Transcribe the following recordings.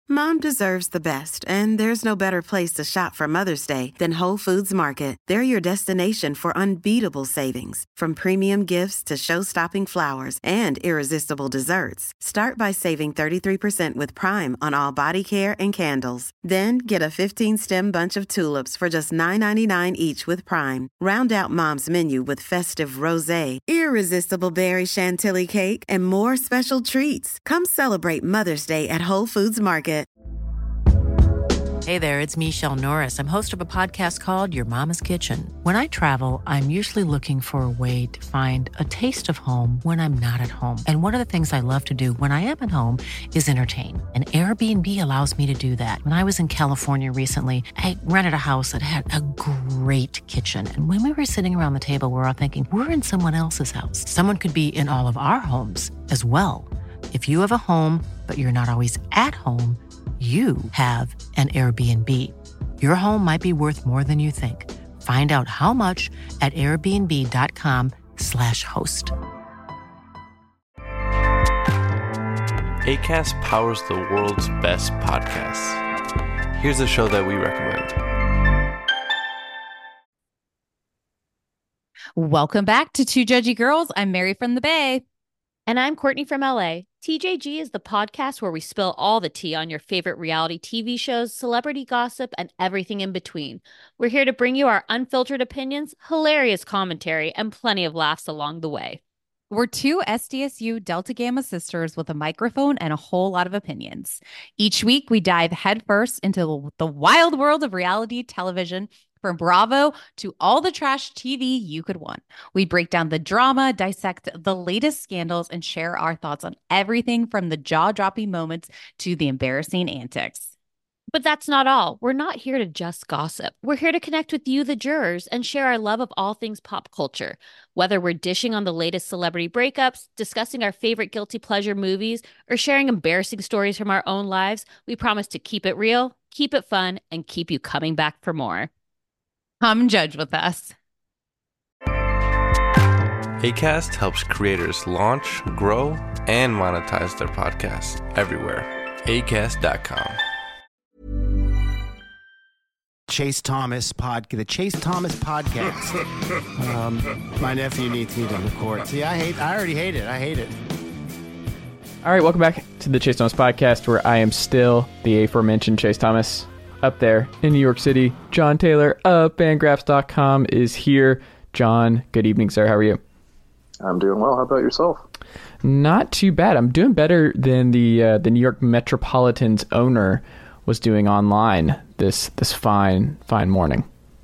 Mom deserves the best, and there's no better place to shop for Mother's Day than Whole Foods Market. They're your destination for unbeatable savings, from premium gifts to show-stopping flowers and irresistible desserts. Start by saving 33% with Prime on all body care and candles. Then get a 15-stem bunch of tulips for just $9.99 each with Prime. Round out Mom's menu with festive rosé, irresistible berry chantilly cake, and more special treats. Come celebrate Mother's Day at Whole Foods Market. Hey there, it's Michelle Norris. I'm host of a podcast called Your Mama's Kitchen. When I travel, I'm usually looking for a way to find a taste of home when I'm not at home. And one of the things I love to do when I am at home is entertain. And Airbnb allows me to do that. When I was in California recently, I rented a house that had a great kitchen. And when we were sitting around the table, we were all thinking, we're in someone else's house. Someone could be in all of our homes as well. If you have a home, but you're not always at home, you have an Airbnb. Your home might be worth more than you think. Find out how much at airbnb.com/host. Acast powers the world's best podcasts. Here's a show that we recommend. Welcome back to Two Judgy Girls. I'm Mary from the Bay. And I'm Courtney from LA. TJG is the podcast where we spill all the tea on your favorite reality TV shows, celebrity gossip, and everything in between. We're here to bring you our unfiltered opinions, hilarious commentary, and plenty of laughs along the way. We're two SDSU Delta Gamma sisters with a microphone and a whole lot of opinions. Each week, we dive headfirst into the wild world of reality television, from Bravo to all the trash TV you could want. We break down the drama, dissect the latest scandals, and share our thoughts on everything from the jaw-dropping moments to the embarrassing antics. But that's not all. We're not here to just gossip. We're here to connect with you, the jurors, and share our love of all things pop culture. Whether we're dishing on the latest celebrity breakups, discussing our favorite guilty pleasure movies, or sharing embarrassing stories from our own lives, we promise to keep it real, keep it fun, and keep you coming back for more. Come judge with us. Acast helps creators launch, grow, and monetize their podcasts everywhere. Acast.com. Chase Thomas the Chase Thomas podcast. My nephew needs me to record. See, I already hate it. I hate it. All right, welcome back to the Chase Thomas podcast, where I am still the aforementioned Chase Thomas. Up there in New York City, John Taylor of Fangraphs.com is here. John, good evening, sir. How are you? I'm doing well. How about yourself? Not too bad. I'm doing better than the New York Metropolitan's owner was doing online this fine morning.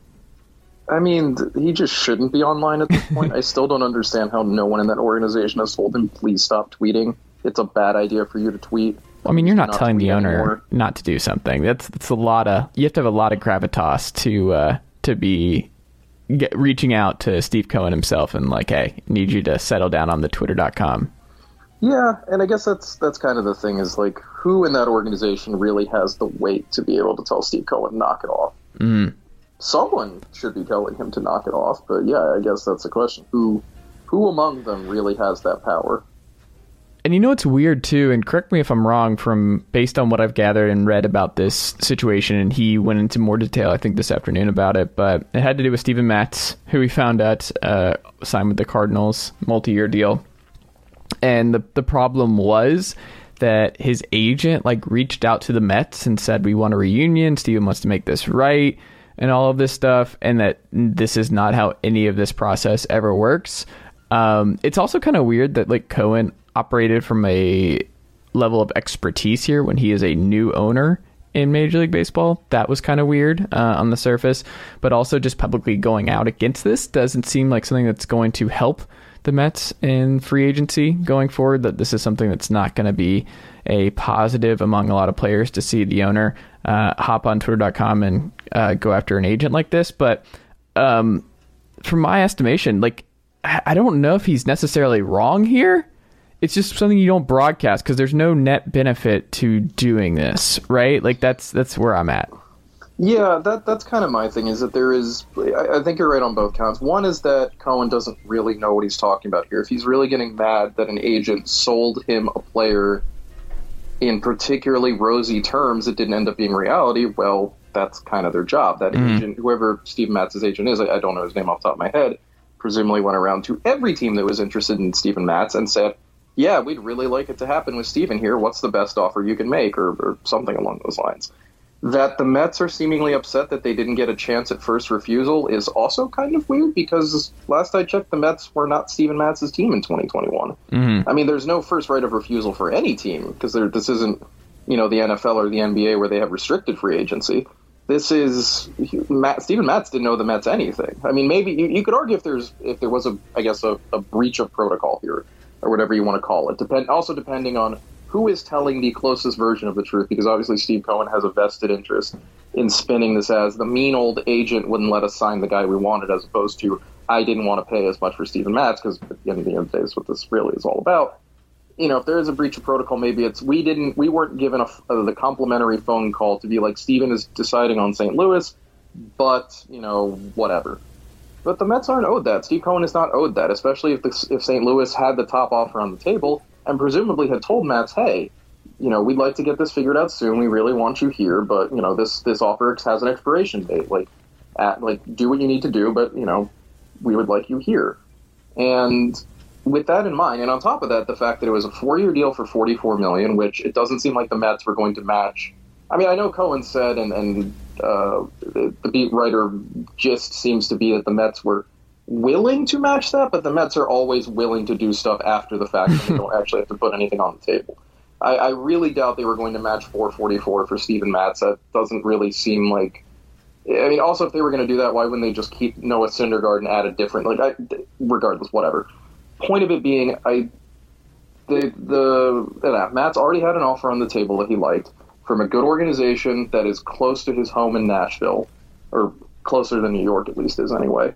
I mean, he just shouldn't be online at this point. I still don't understand how no one in that organization has told him, please stop tweeting. It's a bad idea for you to tweet. Well, I mean, you're not telling the owner not to do something. That's a lot of, you have to have a lot of gravitas to be reaching out to Steve Cohen himself and like, hey, need you to settle down on the twitter.com. Yeah, and I guess that's kind of the thing is like, who in that organization really has the weight to be able to tell Steve Cohen knock it off? Mm. Someone should be telling him to knock it off, but yeah, I guess that's the question. Who among them really has that power? And you know what's weird too, and correct me if I'm wrong, based on what I've gathered and read about this situation, and he went into more detail, I think, this afternoon about it, but it had to do with Steven Matz, who we found out signed with the Cardinals, multi-year deal. And the problem was that his agent reached out to the Mets and said, we want a reunion, Steven wants to make this right, and all of this stuff, and that this is not how any of this process ever works. It's also kind of weird that Cohen operated from a level of expertise here when he is a new owner in Major League Baseball. That was kind of weird on the surface, but also just publicly going out against this doesn't seem like something that's going to help the Mets in free agency going forward, that this is something that's not going to be a positive among a lot of players to see the owner hop on twitter.com and go after an agent like this. But from my estimation, I don't know if he's necessarily wrong here. It's just something you don't broadcast because there's no net benefit to doing this, right? That's where I'm at. Yeah, that's kind of my thing, is that there is, I think you're right on both counts. One is that Cohen doesn't really know what he's talking about here. If he's really getting mad that an agent sold him a player in particularly rosy terms that didn't end up being reality, well, that's kind of their job. That agent, whoever Steven Matz's agent is, I don't know his name off the top of my head, presumably went around to every team that was interested in Steven Matz and said, yeah, we'd really like it to happen with Steven here. What's the best offer you can make, or something along those lines. That the Mets are seemingly upset that they didn't get a chance at first refusal is also kind of weird, because last I checked, the Mets were not Steven Matz's team in 2021. I mean, there's no first right of refusal for any team, because this isn't, the NFL or the NBA where they have restricted free agency. This is Steven Matz didn't know the Mets anything. I mean, maybe you could argue if there was a breach of protocol here, or whatever you want to call it. Depending on who is telling the closest version of the truth, because obviously Steve Cohen has a vested interest in spinning this as the mean old agent wouldn't let us sign the guy we wanted, as opposed to I didn't want to pay as much for Steven Matz, because at the end of the day, is what this really is all about. If there is a breach of protocol, maybe it's we weren't given the complimentary phone call to be like, Steven is deciding on St. Louis, but whatever. But the Mets aren't owed that. Steve Cohen is not owed that, especially if St. Louis had the top offer on the table and presumably had told Matz, hey, we'd like to get this figured out soon. We really want you here, but this offer has an expiration date. Do what you need to do, but we would like you here. And with that in mind, and on top of that, the fact that it was a 4-year deal for $44 million, which it doesn't seem like the Mets were going to match. I mean, I know Cohen said, and the beat writer gist seems to be that the Mets were willing to match that, but the Mets are always willing to do stuff after the fact, and they don't actually have to put anything on the table. I really doubt they were going to match $444 for Steven Matz. That doesn't really seem like. I mean, also, if they were going to do that, why wouldn't they just keep Noah Syndergaard and add a different? Regardless, whatever. Point of it being, Matt's already had an offer on the table that he liked from a good organization that is close to his home in Nashville, or closer than New York at least is anyway.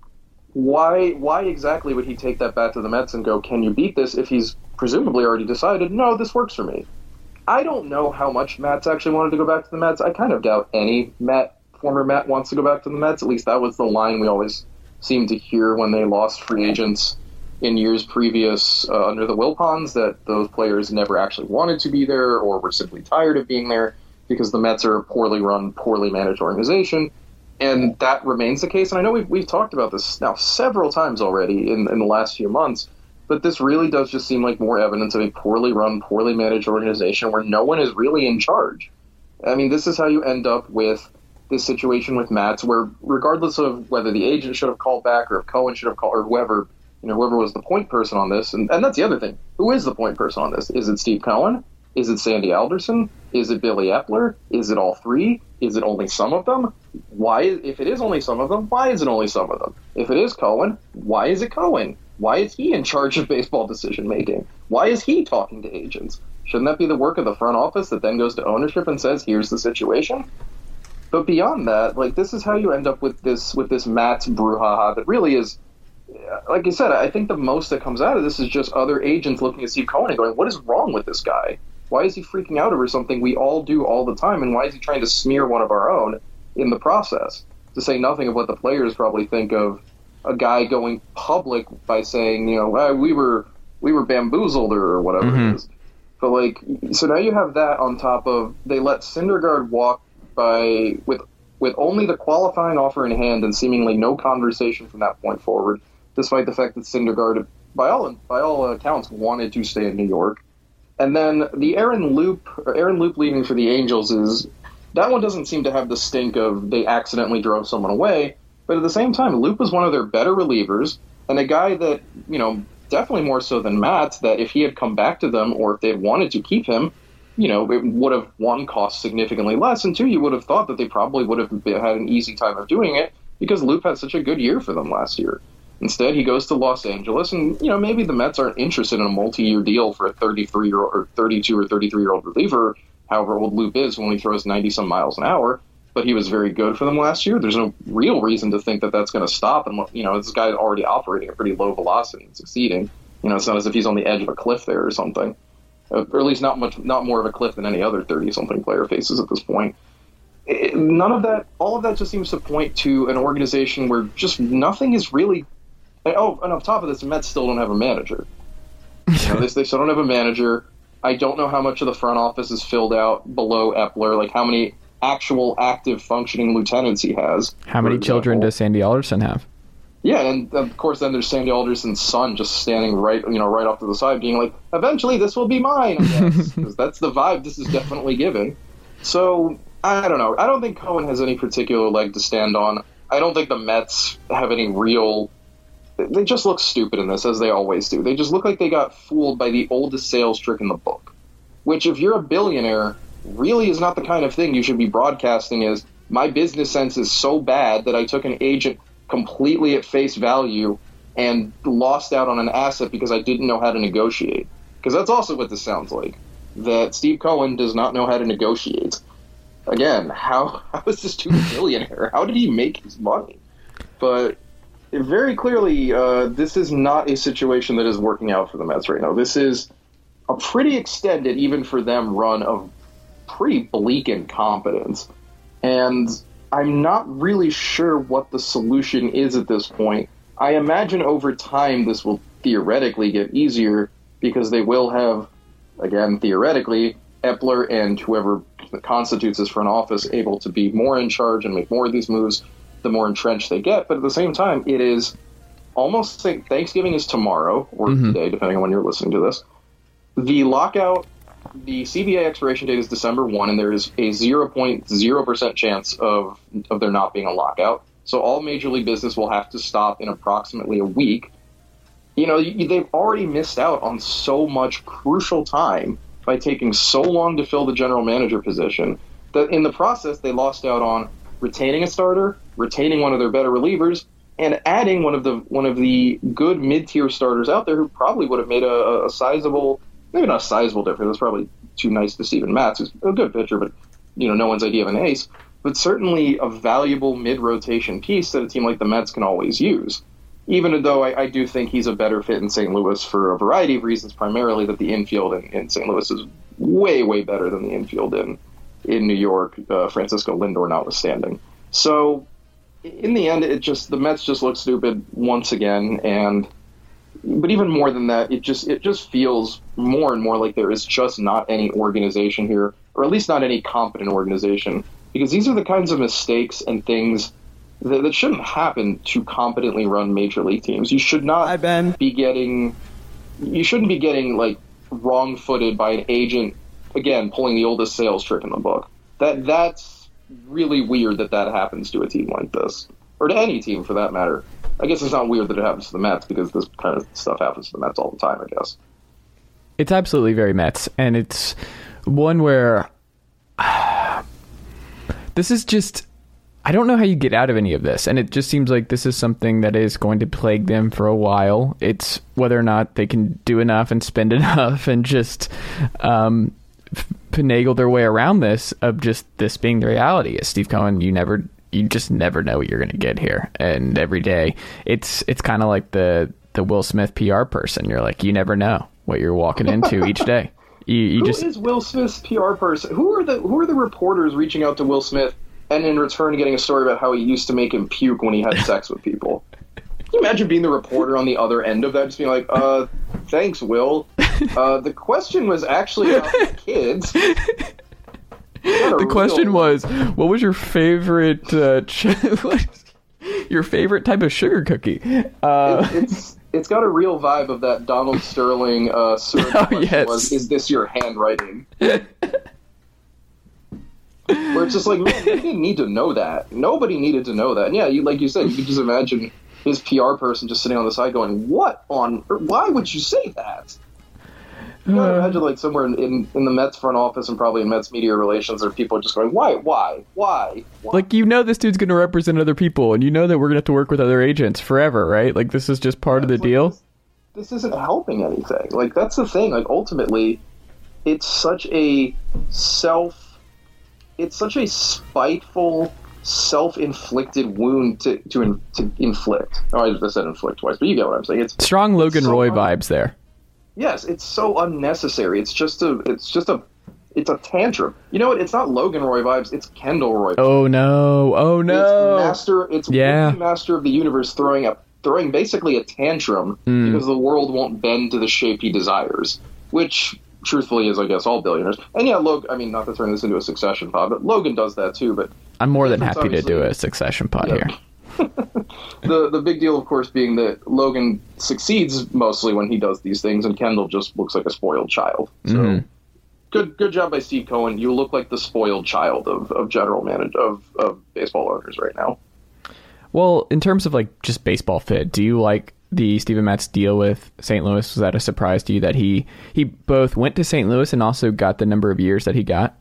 Why exactly would he take that back to the Mets and go, can you beat this, if he's presumably already decided, no, this works for me? I don't know how much Matz actually wanted to go back to the Mets. I kind of doubt any former Met wants to go back to the Mets. At least that was the line we always seemed to hear when they lost free agents in years previous under the Wilpons, that those players never actually wanted to be there or were simply tired of being there, because the Mets are a poorly run, poorly managed organization. And that remains the case. And I know we've talked about this now several times already in the last few months, but this really does just seem like more evidence of a poorly run, poorly managed organization where no one is really in charge. I mean, this is how you end up with this situation with Matz, where regardless of whether the agent should have called back or if Cohen should have called, or whoever was the point person on this, and that's the other thing. Who is the point person on this? Is it Steve Cohen? Is it Sandy Alderson? Is it Billy Epler? Is it all three? Is it only some of them? If it is only some of them, why is it only some of them? If it is Cohen, why is it Cohen? Why is he in charge of baseball decision making? Why is he talking to agents? Shouldn't that be the work of the front office that then goes to ownership and says, here's the situation? But beyond that, this is how you end up with this Matz brouhaha that really is, like I said, I think the most that comes out of this is just other agents looking at Steve Cohen and going, what is wrong with this guy? Why is he freaking out over something we all do all the time? And why is he trying to smear one of our own in the process? To say nothing of what the players probably think of a guy going public by saying, we were bamboozled or whatever it is. But so now you have that on top of, they let Syndergaard walk by with only the qualifying offer in hand and seemingly no conversation from that point forward, despite the fact that Syndergaard, by all accounts, wanted to stay in New York. And then the Aaron Loop leaving for the Angels that one doesn't seem to have the stink of they accidentally drove someone away. But at the same time, Loop was one of their better relievers, and a guy that, definitely more so than Matt, that if he had come back to them or if they had wanted to keep him, it would have, one, cost significantly less, and two, you would have thought that they probably would have had an easy time of doing it because Loop had such a good year for them last year. Instead, he goes to Los Angeles, and maybe the Mets aren't interested in a multi-year deal for a 33-year-old or 32 or 33-year-old reliever, however old Loop is when he throws 90-some miles an hour. But he was very good for them last year. There's no real reason to think that that's going to stop. And this guy's already operating at pretty low velocity and succeeding. It's not as if he's on the edge of a cliff there or something, or at least not more of a cliff than any other 30-something player faces at this point. None of that, all of that just seems to point to an organization where just nothing is really. Oh, and on top of this, the Mets still don't have a manager. They still don't have a manager. I don't know how much of the front office is filled out below Epler, like how many actual active functioning lieutenants he has. How many children does Sandy Alderson have? Yeah, and of course then there's Sandy Alderson's son just standing right off to the side being like, eventually this will be mine, I guess. 'Cause that's the vibe this is definitely giving. So, I don't know. I don't think Cohen has any particular leg to stand on. I don't think the Mets have any real... They just look stupid in this, as they always do. They just look like they got fooled by the oldest sales trick in the book. Which, if you're a billionaire, really is not the kind of thing you should be broadcasting as, my business sense is so bad that I took an agent completely at face value and lost out on an asset because I didn't know how to negotiate. Because that's also what this sounds like. That Steve Cohen does not know how to negotiate. Again, how is this dude a billionaire? How did he make his money? But very clearly, this is not a situation that is working out for the Mets right now. This is a pretty extended, even for them, run of pretty bleak incompetence. And I'm not really sure what the solution is at this point. I imagine over time this will theoretically get easier because they will have, again, theoretically, Epler and whoever constitutes this front office able to be more in charge and make more of these moves the more entrenched they get. But at the same time, it is almost like Thanksgiving is tomorrow or today, depending on when you're listening to this. The lockout, the CBA expiration date is December 1, and there is a 0.0% chance of there not being a lockout. So all Major League business will have to stop in approximately a week. They've already missed out on so much crucial time by taking so long to fill the general manager position that in the process they lost out on retaining a starter, retaining one of their better relievers, and adding one of the good mid-tier starters out there who probably would have made a sizable, maybe not a sizable difference. That's probably too nice to Steven Matz, who's a good pitcher, but no one's idea of an ace. But certainly a valuable mid-rotation piece that a team like the Mets can always use. Even though I do think he's a better fit in St. Louis for a variety of reasons, primarily that the infield in St. Louis is way, way better than the infield in New York, Francisco Lindor notwithstanding. So in the end, the Mets just look stupid once again, but even more than that, it just feels more and more like there is just not any organization here, or at least not any competent organization, because these are the kinds of mistakes and things that shouldn't happen to competently run major league teams. You should not be getting like wrong-footed by an agent, again, pulling the oldest sales trick in the book. That's really weird that happens to a team like this, or to any team for that matter. I guess it's not weird that it happens to the Mets because this kind of stuff happens to the Mets all the time, I guess. It's absolutely very Mets, and it's one where this is just... I don't know how you get out of any of this, and it just seems like this is something that is going to plague them for a while. It's whether or not they can do enough and spend enough and just finagle their way around this, of just this being the reality. As Steve Cohen, you just never know what you're going to get here, and every day it's kind of like the Will Smith PR person. You're like, you never know what you're walking into each day. Who is Will Smith's PR person? Who are the reporters reaching out to Will Smith and in return getting a story about how he used to make him puke when he had sex with people? Can you imagine being the reporter on the other end of that, just being like, thanks, Will. The question was actually about the kids. The question was, what was your favorite your favorite type of sugar cookie? It's got a real vibe of that Donald Sterling yes. Is this your handwriting? Where it's just like, man, you didn't need to know that. Nobody needed to know that. And yeah, like you said, you could just imagine his PR person just sitting on the side going, why would you say that? You gotta imagine like somewhere in the Mets front office and probably in Mets media relations, there are people just going, why? Like, this dude's going to represent other people, and that we're going to have to work with other agents forever, right? Like, this is just part of the deal. This isn't helping anything. Like, that's the thing. Like, ultimately, it's such a spiteful, self-inflicted wound to inflict. Oh, I said inflict twice, but you get what I'm saying. It's strong Logan Roy vibes there. Yes, it's so unnecessary. It's a tantrum. You know what? It's not Logan Roy vibes. It's Kendall Roy vibes. Oh no! It's Master of the Universe throwing basically a tantrum because the world won't bend to the shape he desires. Which, truthfully is, I guess, all billionaires. And yeah, Logan, I mean, not to turn this into a Succession pod, but Logan does that too. But I'm more than happy to do a Succession pod here. The big deal, of course, being that Logan succeeds mostly when he does these things, and Kendall just looks like a spoiled child. So good job by Steve Cohen. You look like the spoiled child of general manager of baseball owners right now. Well, in terms of like just baseball fit, do you like the Steven Matz deal with St. Louis? Was that a surprise to you that he both went to St. Louis and also got the number of years that he got?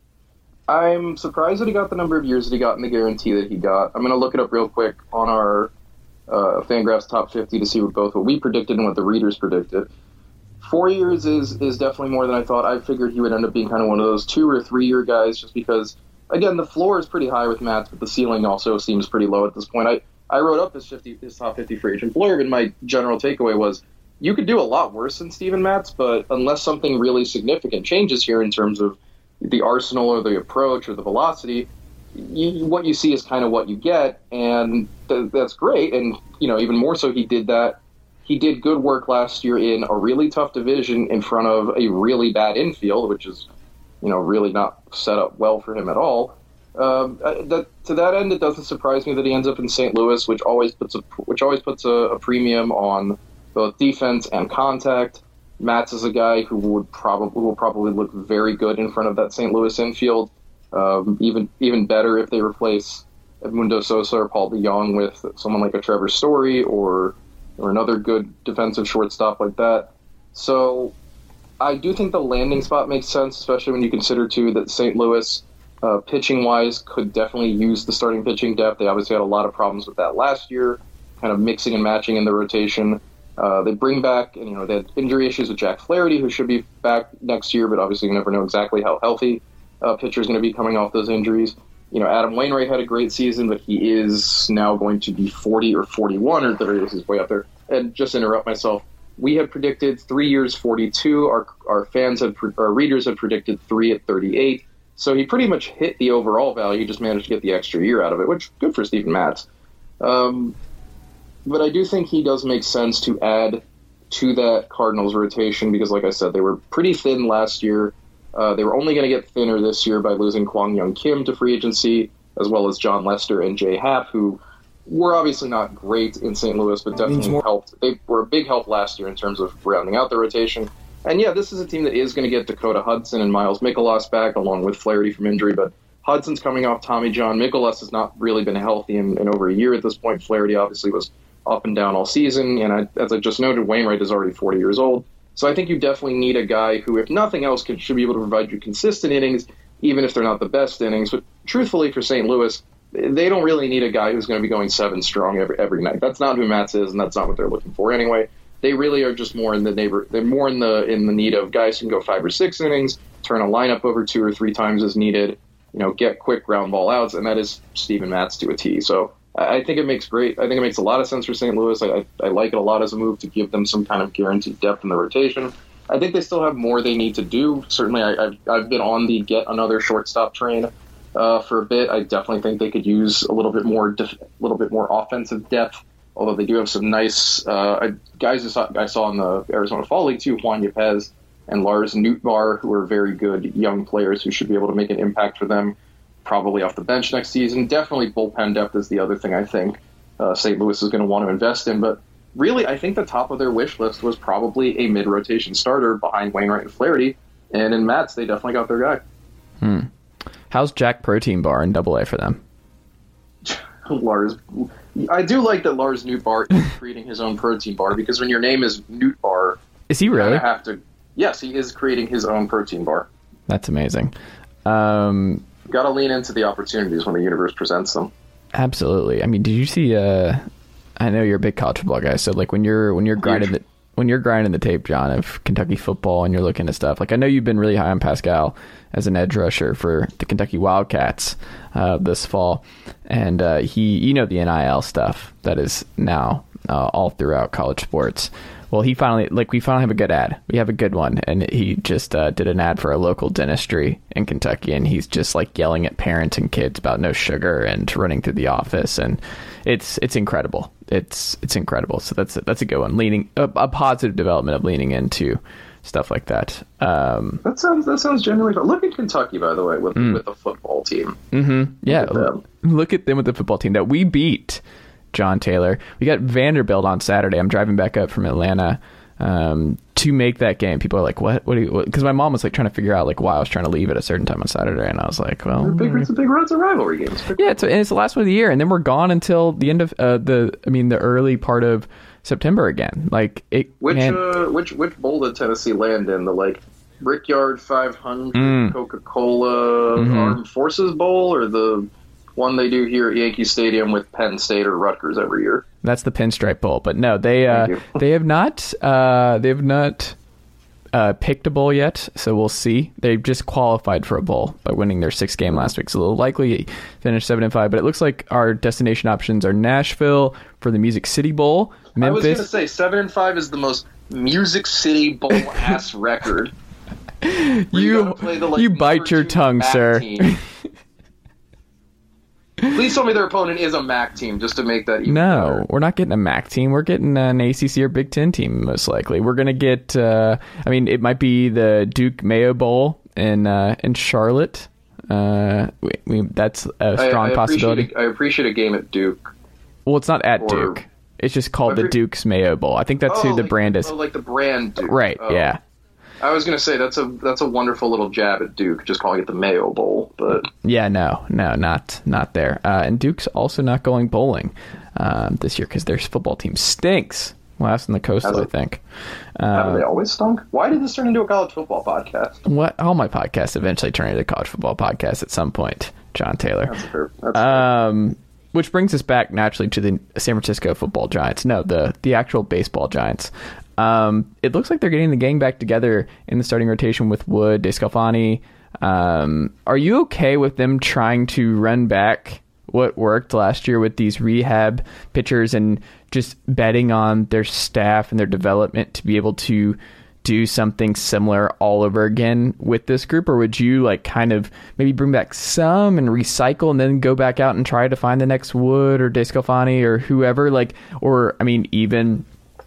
I'm surprised that he got the number of years that he got and the guarantee that he got. I'm going to look it up real quick on our Fangraphs top 50 to see what we predicted and what the readers predicted. 4 years is definitely more than I thought. I figured he would end up being kind of one of those 2 or 3 year guys, just because, again, the floor is pretty high with Matz, but the ceiling also seems pretty low at this point. I wrote up his top 50 free agent blurb, and my general takeaway was you could do a lot worse than Steven Matz, but unless something really significant changes here in terms of the arsenal or the approach or the velocity, what you see is kind of what you get, and that's great. And even more so, he did that. He did good work last year in a really tough division in front of a really bad infield, which is really not set up well for him at all. To that end, it doesn't surprise me that he ends up in St. Louis, which always puts a premium on both defense and contact. Matz is a guy who will probably look very good in front of that St. Louis infield. Even better if they replace Edmundo Sosa or Paul DeJong with someone like a Trevor Story or another good defensive shortstop like that. So I do think the landing spot makes sense, especially when you consider too that St. Louis, pitching wise, could definitely use the starting pitching depth. They obviously had a lot of problems with that last year, kind of mixing and matching in the rotation. They bring back, and they had injury issues with Jack Flaherty, who should be back next year, but obviously you never know exactly how healthy pitcher is going to be coming off those injuries. Adam Wainwright had a great season, but he is now going to be 40 or 41, or there is his way up there. And just to interrupt myself, we had predicted 3 years 42. Our readers had predicted 3 at 38. So he pretty much hit the overall value, just managed to get the extra year out of it, which good for Steven Matz. But I do think he does make sense to add to that Cardinals rotation because, like I said, they were pretty thin last year. They were only going to get thinner this year by losing Kwang Young Kim to free agency, as well as John Lester and Jay Happ, who were obviously not great in St. Louis, but definitely helped. They were a big help last year in terms of rounding out the rotation. And yeah, this is a team that is going to get Dakota Hudson and Miles Mikolas back, along with Flaherty from injury, but Hudson's coming off Tommy John. Mikolas has not really been healthy in over a year at this point. Flaherty obviously was up and down all season, and as I just noted, Wainwright is already 40 years old. So I think you definitely need a guy who, if nothing else, should be able to provide you consistent innings, even if they're not the best innings. But truthfully, for St. Louis, they don't really need a guy who's going to be going 7 strong every night. That's not who Matz is, and that's not what they're looking for anyway. They really are just more in the They're more in the need of guys who can go 5 or 6 innings, turn a lineup over 2 or 3 times as needed, get quick ground ball outs, and that is Steven Matz to a T. So I think it makes a lot of sense for St. Louis. I like it a lot as a move to give them some kind of guaranteed depth in the rotation. I think they still have more they need to do. Certainly, I've been on the get another shortstop train for a bit. I definitely think they could use a little bit more offensive depth. Although they do have some nice guys I saw in the Arizona Fall League too, Juan Yepez and Lars Nootbaar, who are very good young players who should be able to make an impact for them. Probably off the bench next season. Definitely bullpen depth is the other thing I think St. Louis is going to want to invest in. But really, I think the top of their wish list was probably a mid-rotation starter behind Wainwright and Flaherty. And in Matz, they definitely got their guy. How's Jack Protein Bar in AA for them? Lars. I do like that Lars Nootbaar is creating his own protein bar, because when your name is Nootbaar... Is he really? Yes, he is creating his own protein bar. That's amazing. Got to lean into the opportunities when the universe presents them. Absolutely. I mean, did you see? I know you're a big college football guy, so like when you're grinding the tape, John, of Kentucky football, and you're looking at stuff, like I know you've been really high on Pascal as an edge rusher for the Kentucky Wildcats this fall, and the NIL stuff that is now all throughout college sports. Well, we finally have a good ad. We have a good one, and he just did an ad for a local dentistry in Kentucky, and he's just like yelling at parents and kids about no sugar and running through the office, and it's incredible. It's incredible. So that's a good one. A positive development of leaning into stuff like that. That sounds genuinely fun. Look at Kentucky, by the way, with the football team. Mm-hmm. Yeah, look at them with the football team that we beat. John Taylor. We got Vanderbilt on Saturday. I'm driving back up from Atlanta to make that game. People are like, what do you, because my mom was like trying to figure out like why I was trying to leave at a certain time on Saturday, and I was like, well, it's a big rivalry game. It's the last one of the year, and then we're gone until the end of the early part of September again. Like which bowl did Tennessee land in? The like Brickyard 500 Coca-Cola Armed Forces Bowl, or the one they do here at Yankee Stadium with Penn State or Rutgers every year? That's the Pinstripe Bowl, but no, they have not picked a bowl yet, so we'll see. They've just qualified for a bowl by winning their 6th game last week, so they'll likely finish 7-5. But it looks like our destination options are Nashville for the Music City Bowl, Memphis. I was going to say 7-5 is the most Music City Bowl ass record. You bite your tongue, sir. Please tell me their opponent is a MAC team, just to make that even better. We're not getting a MAC team. We're getting an ACC or Big Ten team, most likely. We're going to get, it might be the Duke Mayo Bowl in Charlotte. That's a strong possibility. I appreciate a game at Duke. Well, it's not at Duke. It's just called the Duke's Mayo Bowl. I think that's who the brand is. Oh, like the brand Duke. Right, yeah. I was going to say that's a wonderful little jab at Duke, just calling it the Mayo Bowl, but yeah, no, not there. And Duke's also not going bowling this year because their football team stinks. Last in the Coastal, I think. Have they always stunk? Why did this turn into a college football podcast? What? All my podcasts eventually turn into a college football podcast at some point, John Taylor. That's fair. Which brings us back naturally to the San Francisco Football Giants. No, the actual baseball Giants. It looks like they're getting the gang back together in the starting rotation with Wood, DeSclafani. Are you okay with them trying to run back what worked last year with these rehab pitchers and just betting on their staff and their development to be able to do something similar all over again with this group? Or would you like kind of maybe bring back some and recycle and then go back out and try to find the next Wood or DeSclafani or whoever, even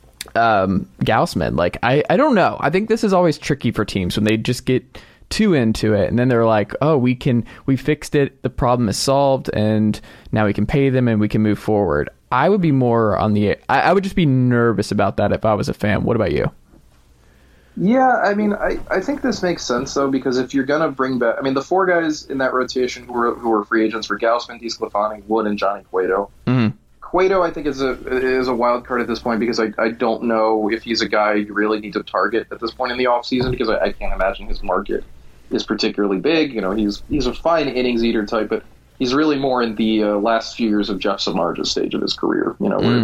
Gausman? Like, I don't know. I think this is always tricky for teams when they just get too into it and then they're like, oh, we fixed it, the problem is solved, and now we can pay them and we can move forward. I would be more on I would just be nervous about that if I was a fan. What about you? Yeah, I think this makes sense, though, because if you're going to bring back... the 4 guys in that rotation who were free agents were Gausman, DeSclafani, Wood, and Johnny Cueto. Mm-hmm. Cueto, I think, is a wild card at this point because I don't know if he's a guy you really need to target at this point in the offseason because I can't imagine his market is particularly big. He's a fine innings eater type, but he's really more in the last few years of Jeff Samardzij's stage of his career, where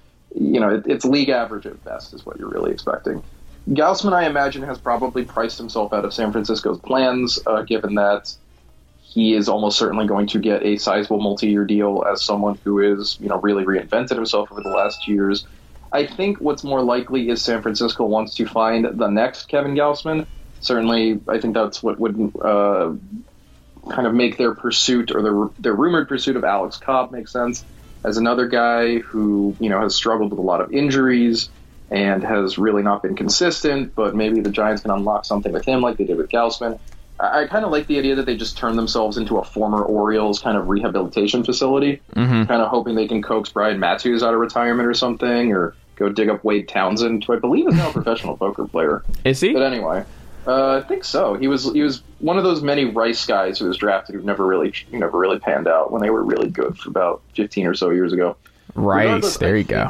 it's league average at best is what you're really expecting. Gausman, I imagine, has probably priced himself out of San Francisco's plans, given that he is almost certainly going to get a sizable multi-year deal as someone who is, really reinvented himself over the last years. I think what's more likely is San Francisco wants to find the next Kevin Gausman. Certainly, I think that's what would kind of make their pursuit or their rumored pursuit of Alex Cobb make sense as another guy who, has struggled with a lot of injuries and has really not been consistent, but maybe the Giants can unlock something with him like they did with Gausman. I kind of like the idea that they just turn themselves into a former Orioles kind of rehabilitation facility, kind of hoping they can coax Brian Matthews out of retirement or something, or go dig up Wade Townsend, who I believe is now a professional poker player. Is he? But anyway, I think so. He was one of those many Rice guys who was drafted who never really panned out when they were really good for about 15 or so years ago. Rice, there you go.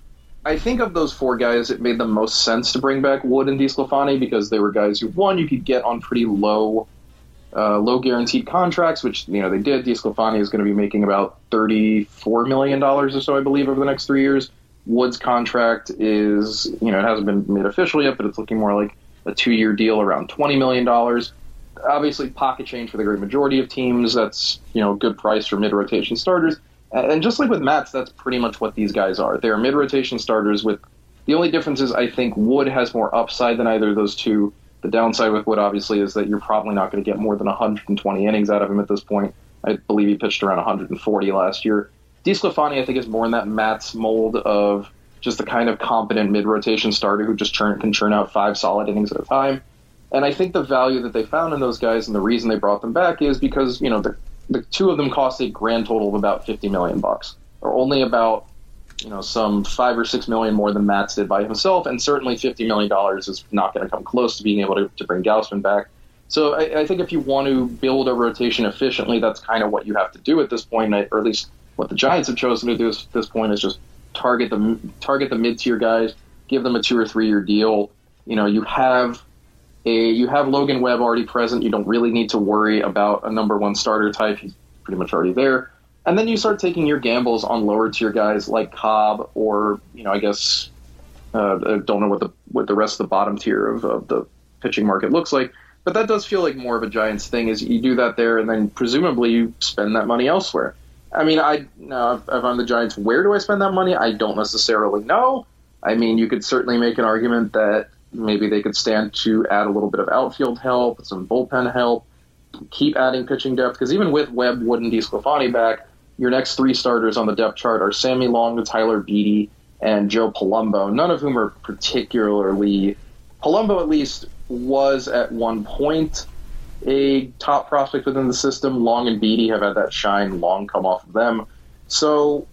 I think of those 4 guys, it made the most sense to bring back Wood and DeSclafani because they were guys who, one, you could get on pretty low guaranteed contracts, which, they did. DeSclafani is going to be making about $34 million or so, I believe, over the next 3 years. Wood's contract is, it hasn't been made official yet, but it's looking more like a 2-year deal around $20 million. Obviously, pocket change for the great majority of teams. That's, a good price for mid-rotation starters. And just like with Mats, that's pretty much what these guys are. They're mid-rotation starters with the only difference is I think Wood has more upside than either of those two. The downside with Wood, obviously, is that you're probably not going to get more than 120 innings out of him at this point. I believe he pitched around 140 last year. DeSclafani, I think, is more in that Mats mold of just a kind of competent mid-rotation starter who just can churn out 5 solid innings at a time. And I think the value that they found in those guys and the reason they brought them back is because, the 2 of them cost a grand total of about $50 million, or only about, some $5 or $6 million more than Matz did by himself. And certainly $50 million is not going to come close to being able to bring Gausman back. So I think if you want to build a rotation efficiently, that's kind of what you have to do at this point, or at least what the Giants have chosen to do at this point is just target the mid-tier guys, give them a 2 or 3 year deal. You have Logan Webb already present. You don't really need to worry about a number 1 starter type. He's pretty much already there. And then you start taking your gambles on lower tier guys like Cobb, or I guess I don't know what the rest of the bottom tier of the pitching market looks like. But that does feel like more of a Giants thing, is you do that there, and then presumably you spend that money elsewhere. I mean, if I'm the Giants, where do I spend that money? I don't necessarily know. I mean, you could certainly make an argument that maybe they could stand to add a little bit of outfield help, some bullpen help, keep adding pitching depth, because even with Webb, Wood, and DeSclafani back, your next 3 starters on the depth chart are Sammy Long, Tyler Beede, and Joe Palumbo, none of whom are particularly... Palumbo, at least, was at one point a top prospect within the system. Long and Beede have had that shine long come off of them. So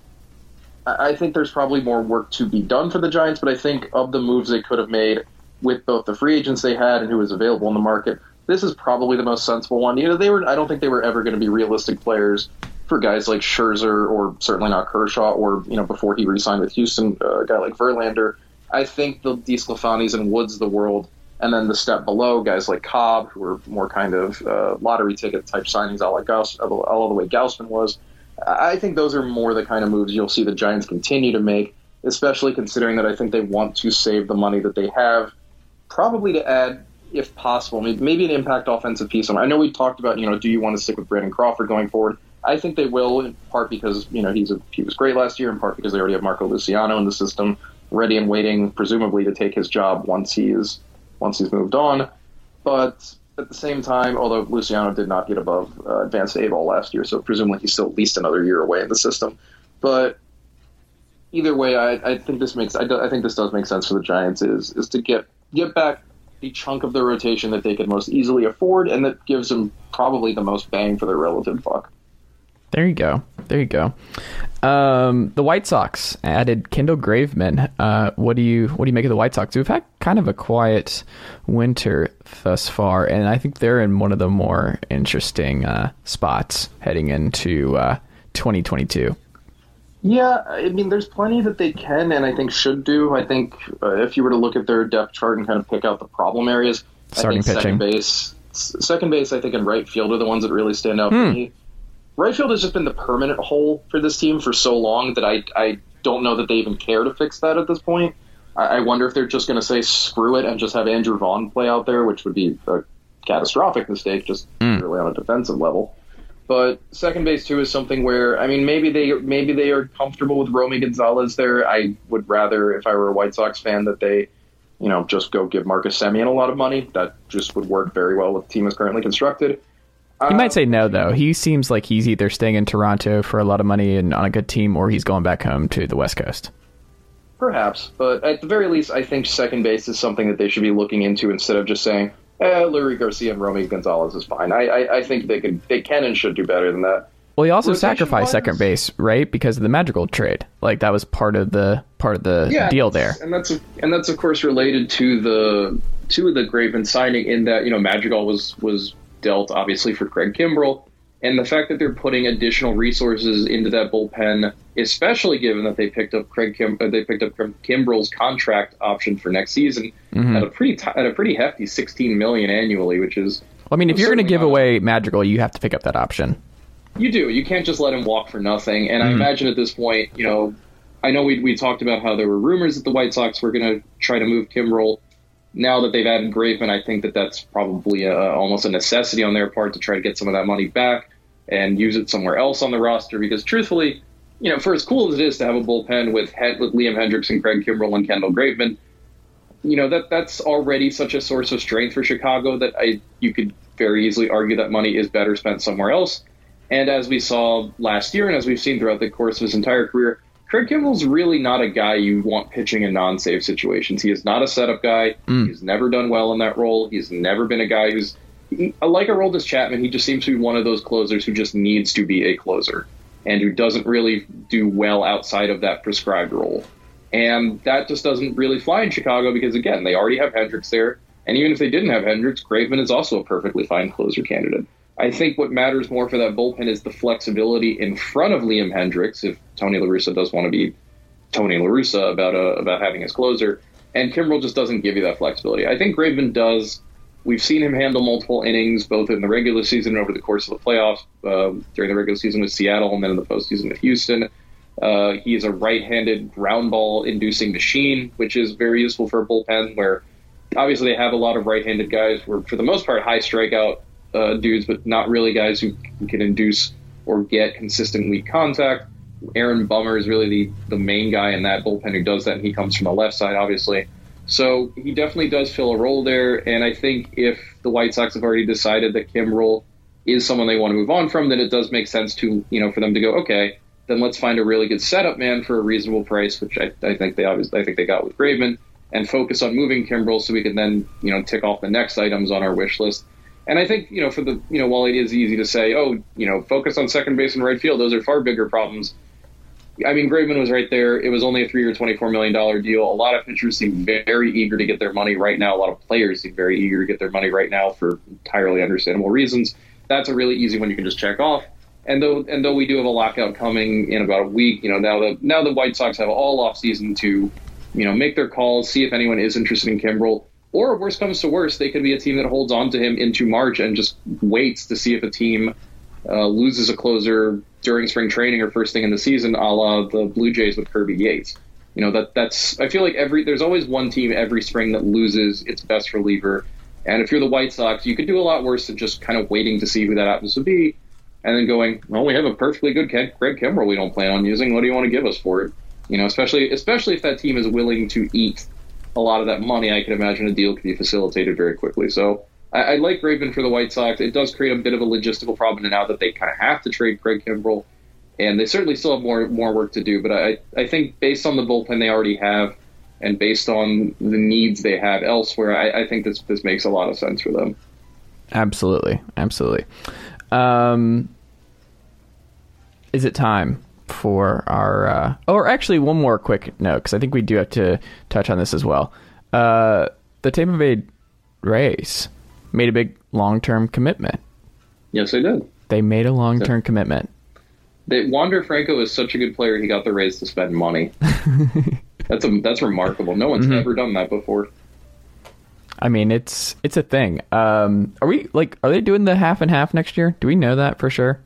I think there's probably more work to be done for the Giants, but I think of the moves they could have made with both the free agents they had and who was available in the market, this is probably the most sensible one. I don't think they were ever going to be realistic players for guys like Scherzer, or certainly not Kershaw, or before he re-signed with Houston, a guy like Verlander. I think the DeSclafanis and Woods of the world, and then the step below, guys like Cobb, who are more kind of lottery ticket type signings, all the way Gausman was. I think those are more the kind of moves you'll see the Giants continue to make, especially considering that I think they want to save the money that they have, probably to add, if possible, maybe an impact offensive piece. I know we talked about, do you want to stick with Brandon Crawford going forward? I think they will, in part because, he was great last year, in part because they already have Marco Luciano in the system, ready and waiting, presumably, to take his job once he's moved on. But at the same time, although Luciano did not get above advanced A-ball last year, so presumably he's still at least another year away in the system. But either way, I think this does make sense for the Giants is to get back the chunk of the rotation that they could most easily afford, and that gives them probably the most bang for their relative buck. There you go. The White Sox added Kendall Graveman. What do you make of the White Sox? We've had kind of a quiet winter thus far, and I think they're in one of the more interesting spots heading into 2022. Yeah, I mean, there's plenty that they can and I think should do. I think if you were to look at their depth chart and kind of pick out the problem areas, starting pitching, second base, I think, and right field are the ones that really stand out for me. Right field has just been the permanent hole for this team for so long that I don't know that they even care to fix that at this point. I wonder if they're just going to say screw it and just have Andrew Vaughn play out there, which would be a catastrophic mistake just really on a defensive level. But second base, too, is something where, I mean, maybe they are comfortable with Romy Gonzalez there. I would rather, if I were a White Sox fan, that they, just go give Marcus Semien a lot of money. That just would work very well with the team as currently constructed. He might say no, though. He seems like he's either staying in Toronto for a lot of money and on a good team, or he's going back home to the West Coast. Perhaps, but at the very least, I think second base is something that they should be looking into instead of just saying, Lurie Garcia and Romy Gonzalez is fine. I think they can and should do better than that. Well, he also sacrificed second base, right, because of the Madrigal trade. Like that was part of the deal there. And that's of course related to the Graveman signing in that Madrigal was dealt obviously for Craig Kimbrell, and the fact that they're putting additional resources into that bullpen, especially given that they picked up Kimbrell's contract option for next season at a pretty hefty $16 million annually, which is. Well, I mean, if you're going to give away Madrigal, you have to pick up that option. You do. You can't just let him walk for nothing. And I imagine at this point, I know we talked about how there were rumors that the White Sox were going to try to move Kimbrell. Now that they've added Graveman, I think that's probably almost a necessity on their part to try to get some of that money back and use it somewhere else on the roster. Because truthfully, for as cool as it is to have a bullpen with Liam Hendriks, Craig Kimbrell, and Kendall Graveman, that's already such a source of strength for Chicago that you could very easily argue that money is better spent somewhere else. And as we saw last year, and as we've seen throughout the course of his entire career, Craig Kimbrel's really not a guy you want pitching in non-save situations. He is not a setup guy. He's never done well in that role. He's never been a guy who's like Aroldis Chapman. He just seems to be one of those closers who just needs to be a closer and who doesn't really do well outside of that prescribed role. And that just doesn't really fly in Chicago because, again, they already have Hendricks there. And even if they didn't have Hendricks, Graveman is also a perfectly fine closer candidate. I think what matters more for that bullpen is the flexibility in front of Liam Hendricks, if Tony La Russa does want to be Tony La Russa about having his closer. And Kimbrel just doesn't give you that flexibility. I think Graveman does. We've seen him handle multiple innings, both in the regular season and over the course of the playoffs, during the regular season with Seattle and then in the postseason with Houston. He is a right-handed ground ball-inducing machine, which is very useful for a bullpen where obviously they have a lot of right-handed guys who are, for the most part, high strikeout dudes, but not really guys who can induce or get consistent weak contact. Aaron Bummer is really the main guy in that bullpen who does that, and he comes from the left side, obviously. So he definitely does fill a role there, and I think if the White Sox have already decided that Kimbrel is someone they want to move on from, then it does make sense to, for them to go, okay, then let's find a really good setup man for a reasonable price, which I think they got with Graveman, and focus on moving Kimbrel so we can then, tick off the next items on our wish list. And I think, for the, while it is easy to say, focus on second base and right field, those are far bigger problems. I mean, Graveman was right there. It was only a 3-year, $24 million deal. A lot of pitchers seem very eager to get their money right now. A lot of players seem very eager to get their money right now for entirely understandable reasons. That's a really easy one you can just check off. And though we do have a lockout coming in about a week, now the White Sox have all off season to, make their calls, see if anyone is interested in Kimbrel. Or worst comes to worst, they could be a team that holds on to him into March and just waits to see if a team loses a closer during spring training or first thing in the season, a la the Blue Jays with Kirby Yates. That's I feel like there's always one team every spring that loses its best reliever. And if you're the White Sox, you could do a lot worse than just kind of waiting to see who that happens to be and then going, well, we have a perfectly good Craig Kimbrel we don't plan on using. What do you want to give us for it? Especially if that team is willing to eat a lot of that money, I can imagine a deal could be facilitated very quickly. So I like Graveman for the White Sox. It does create a bit of a logistical problem now that they kind of have to trade Craig Kimbrel, and they certainly still have more work to do. But I think based on the bullpen they already have and based on the needs they have elsewhere, I think this makes a lot of sense for them. Absolutely. Is it time for our... or actually, one more quick note, because I think we do have to touch on this as well. The Tampa Bay Rays made a big long-term commitment. Yes, they did. They made a long-term commitment. Wander Franco is such a good player, he got the Rays to spend money. That's remarkable. No one's ever done that before. I mean, it's a thing. Are they doing the half and half next year? Do we know that for sure?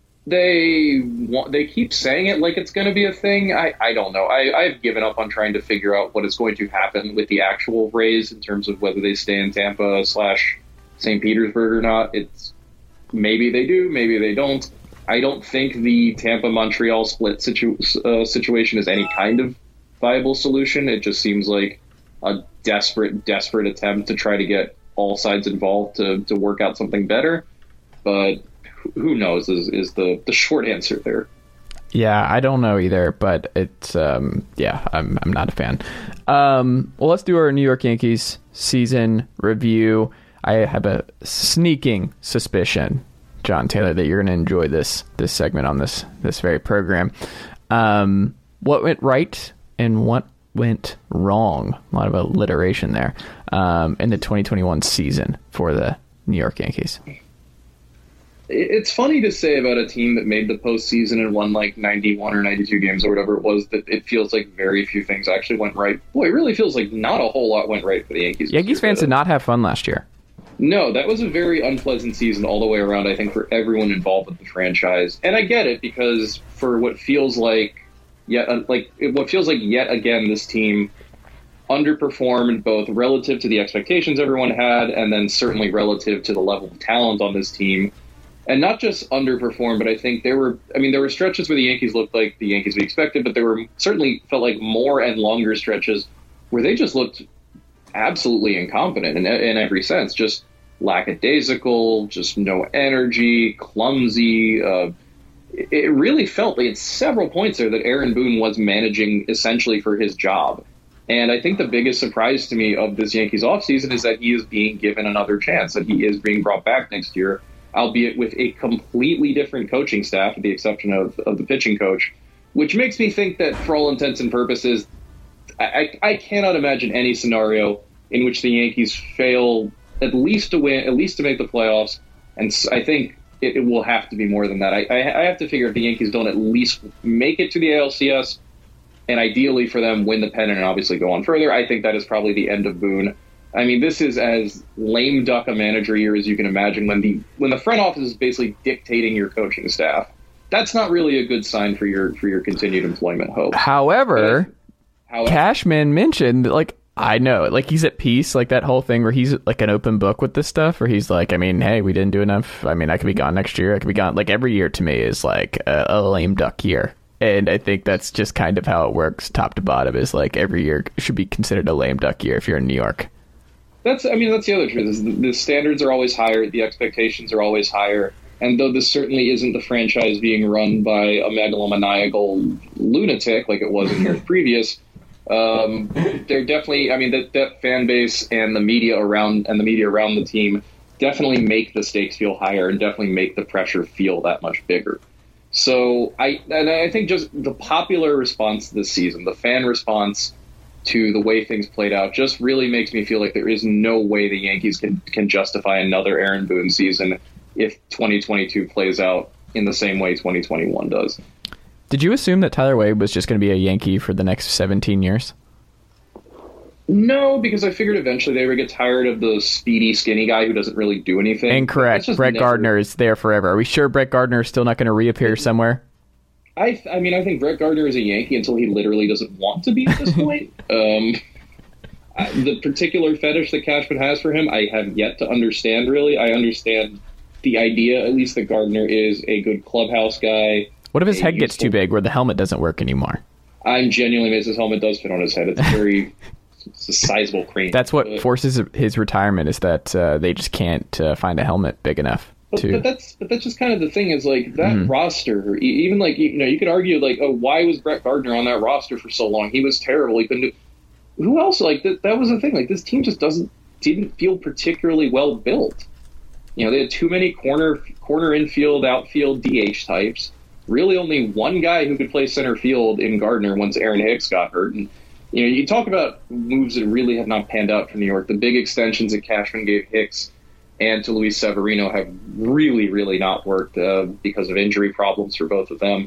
They keep saying it like it's going to be a thing. I don't know. I've given up on trying to figure out what is going to happen with the actual Rays in terms of whether they stay in Tampa / St. Petersburg or not. It's maybe they do, maybe they don't. I don't think the Tampa-Montreal split situation is any kind of viable solution. It just seems like a desperate attempt to try to get all sides involved to work out something better. But who knows is the short answer there. Yeah, I don't know either, but it's I'm not a fan. Well, let's do our New York Yankees season review. I have a sneaking suspicion, John Taylor, that you're going to enjoy this segment on this very program. What went right and what went wrong? A lot of alliteration there in the 2021 season for the New York Yankees. It's funny to say about a team that made the postseason and won like 91 or 92 games or whatever it was that it feels like very few things actually went right. Boy, it really feels like not a whole lot went right for the Yankees. Yankees fans did not have fun last year. No, that was a very unpleasant season all the way around, I think, for everyone involved with the franchise. And I get it, because for what feels like yet again, this team underperformed both relative to the expectations everyone had and then certainly relative to the level of talent on this team. And not just underperformed, but I think there were stretches where the Yankees looked like the Yankees we expected, but there were certainly felt like more and longer stretches where they just looked absolutely incompetent in every sense. Just lackadaisical, just no energy, clumsy. it really felt like at several points there that Aaron Boone was managing essentially for his job. And I think the biggest surprise to me of this Yankees offseason is that he is being given another chance, that he is being brought back next year, albeit with a completely different coaching staff, with the exception of the pitching coach, which makes me think that for all intents and purposes, I cannot imagine any scenario in which the Yankees fail at least to win, at least to make the playoffs. And I think it will have to be more than that. I have to figure if the Yankees don't at least make it to the ALCS, and ideally for them win the pennant and obviously go on further, I think that is probably the end of Boone. I mean, this is as lame duck a manager year as you can imagine when the front office is basically dictating your coaching staff. That's not really a good sign for your continued employment hope. However, Cashman mentioned, like, I know, like, he's at peace, like that whole thing where he's like an open book with this stuff, where he's like, I mean, hey, we didn't do enough. I mean, I could be gone next year. I could be gone. Like, every year to me is like a lame duck year. And I think that's just kind of how it works top to bottom, is like every year should be considered a lame duck year if you're in New York. That's the other truth, is the standards are always higher. The expectations are always higher. And though this certainly isn't the franchise being run by a megalomaniacal lunatic like it was in years previous, they're definitely, I mean, that fan base and the media around the team definitely make the stakes feel higher and definitely make the pressure feel that much bigger. So I think just the popular response this season, the fan response to the way things played out, just really makes me feel like there is no way the Yankees can justify another Aaron Boone season if 2022 plays out in the same way 2021 does. Did you assume that Tyler Wade was just going to be a Yankee for the next 17 years? No, because I figured eventually they would get tired of the speedy, skinny guy who doesn't really do anything. Incorrect. Brett Gardner is there forever. Are we sure Brett Gardner is still not going to reappear somewhere? I think Brett Gardner is a Yankee until he literally doesn't want to be at this point. The particular fetish that Cashman has for him, I have yet to understand, really. I understand the idea, at least, that Gardner is a good clubhouse guy. What if his head gets too big where the helmet doesn't work anymore? I'm genuinely amazed his helmet does fit on his head. It's very... It's a sizable crane. That's what forces his retirement, is that they just can't find a helmet big enough. But that's just kind of the thing, is like that roster, even like, you could argue like, oh, why was Brett Gardner on that roster for so long? He was terrible. He couldn't do. Who else? Like that was the thing. Like, this team just didn't feel particularly well built. They had too many corner infield, outfield DH types. Really, only one guy who could play center field in Gardner once Aaron Hicks got hurt. And you talk about moves that really have not panned out for New York. The big extensions that Cashman gave Hicks and to Luis Severino have really, really not worked because of injury problems for both of them.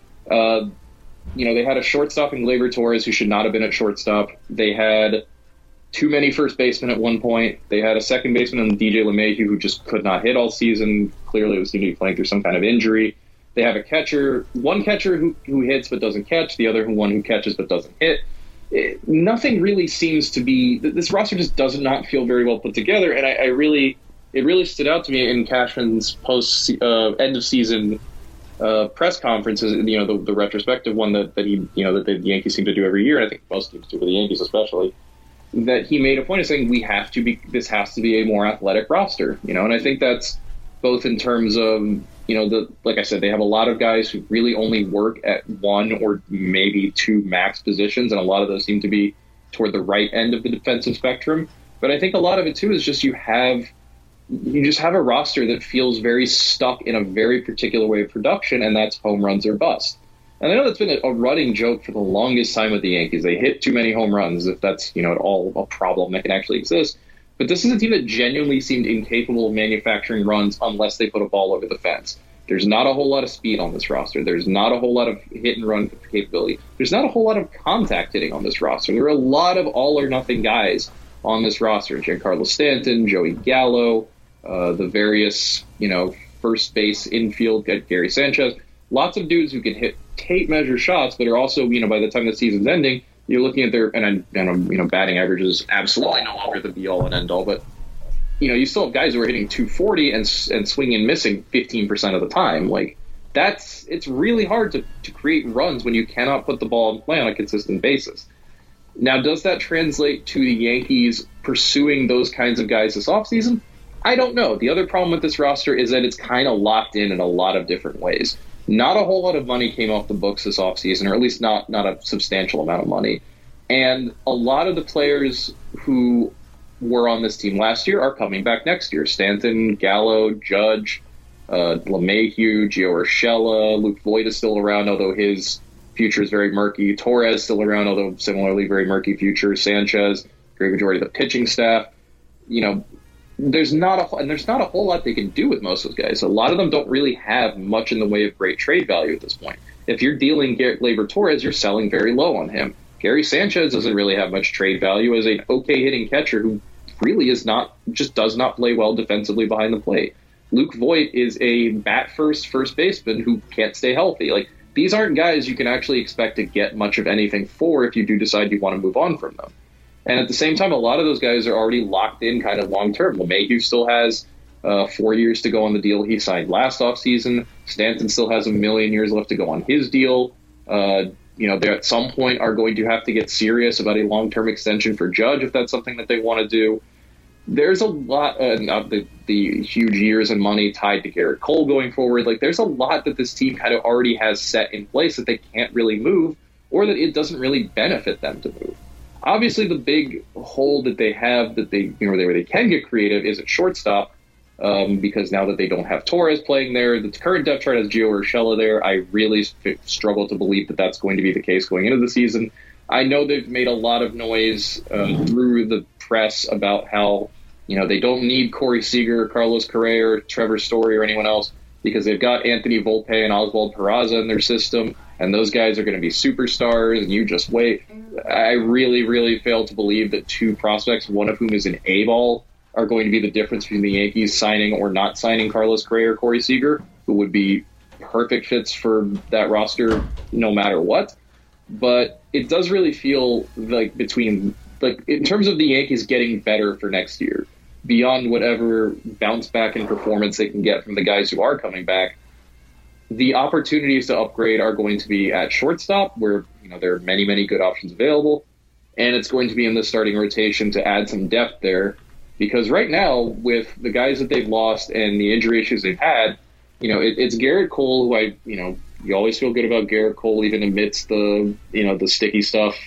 They had a shortstop in Gleyber Torres who should not have been at shortstop. They had too many first basemen at one point. They had a second baseman in DJ LeMahieu who just could not hit all season. Clearly, was seemed to be playing through some kind of injury. They have one catcher who hits but doesn't catch, the other one who catches but doesn't hit. Nothing really seems to be. This roster just does not feel very well put together, and it really stood out to me in Cashman's post end of season press conferences. The retrospective one that the Yankees seem to do every year, and I think most teams do, but the Yankees especially. That he made a point of saying this has to be a more athletic roster, and I think that's both in terms of like I said, they have a lot of guys who really only work at one or maybe two max positions, and a lot of those seem to be toward the right end of the defensive spectrum. But I think a lot of it too is just you just have a roster that feels very stuck in a very particular way of production, and that's home runs or bust. And I know that's been a running joke for the longest time with the Yankees. They hit too many home runs, if that's at all a problem that can actually exist. But this is a team that genuinely seemed incapable of manufacturing runs unless they put a ball over the fence. There's not a whole lot of speed on this roster. There's not a whole lot of hit and run capability. There's not a whole lot of contact hitting on this roster. There are a lot of all or nothing guys on this roster. Giancarlo Stanton, Joey Gallo, the various, first base infield, Gary Sanchez. Lots of dudes who can hit tape measure shots, but are also, by the time the season's ending, you're looking at their, batting average is absolutely no longer the be all and end all, but you still have guys who are hitting 240 and swinging and missing 15% of the time. Like, it's really hard to create runs when you cannot put the ball in play on a consistent basis. Now, does that translate to the Yankees pursuing those kinds of guys this offseason? I don't know. The other problem with this roster is that it's kind of locked in a lot of different ways. Not a whole lot of money came off the books this offseason, or at least not a substantial amount of money. And a lot of the players who were on this team last year are coming back next year. Stanton, Gallo, Judge, LeMahieu, Gio Urshela, Luke Voit is still around, although his future is very murky. Torres still around, although similarly very murky future. Sanchez, great majority of the pitching staff. There's not a whole lot they can do with most of those guys. A lot of them don't really have much in the way of great trade value at this point. If you're dealing Gleyber Torres, you're selling very low on him. Gary Sanchez doesn't really have much trade value as an okay hitting catcher who really does not play well defensively behind the plate. Luke Voit is a bat first baseman who can't stay healthy. Like, these aren't guys you can actually expect to get much of anything for if you do decide you want to move on from them. And at the same time, a lot of those guys are already locked in kind of long-term. LeMahieu still has 4 years to go on the deal he signed last offseason. Stanton still has 1 million years left to go on his deal. They at some point are going to have to get serious about a long-term extension for Judge if that's something that they want to do. There's a lot of the huge years and money tied to Garrett Cole going forward. Like, there's a lot that this team kind of already has set in place that they can't really move, or that it doesn't really benefit them to move. Obviously, the big hole that they have that where they can get creative is at shortstop, because now that they don't have Torres playing there, the current depth chart has Gio Urshela there. I really struggle to believe that that's going to be the case going into the season. I know they've made a lot of noise through the press about how they don't need Corey Seager, Carlos Correa, or Trevor Story, or anyone else because they've got Anthony Volpe and Oswald Peraza in their system, and those guys are going to be superstars, and you just wait. I really, really fail to believe that two prospects, one of whom is an A-ball, are going to be the difference between the Yankees signing or not signing Carlos Correa or Corey Seager, who would be perfect fits for that roster no matter what. But it does really feel like in terms of the Yankees getting better for next year, beyond whatever bounce back in performance they can get from the guys who are coming back, the opportunities to upgrade are going to be at shortstop, where there are many, many good options available, and it's going to be in the starting rotation to add some depth there, because right now, with the guys that they've lost and the injury issues they've had, it's Garrett Cole, who you always feel good about Garrett Cole, even amidst the sticky stuff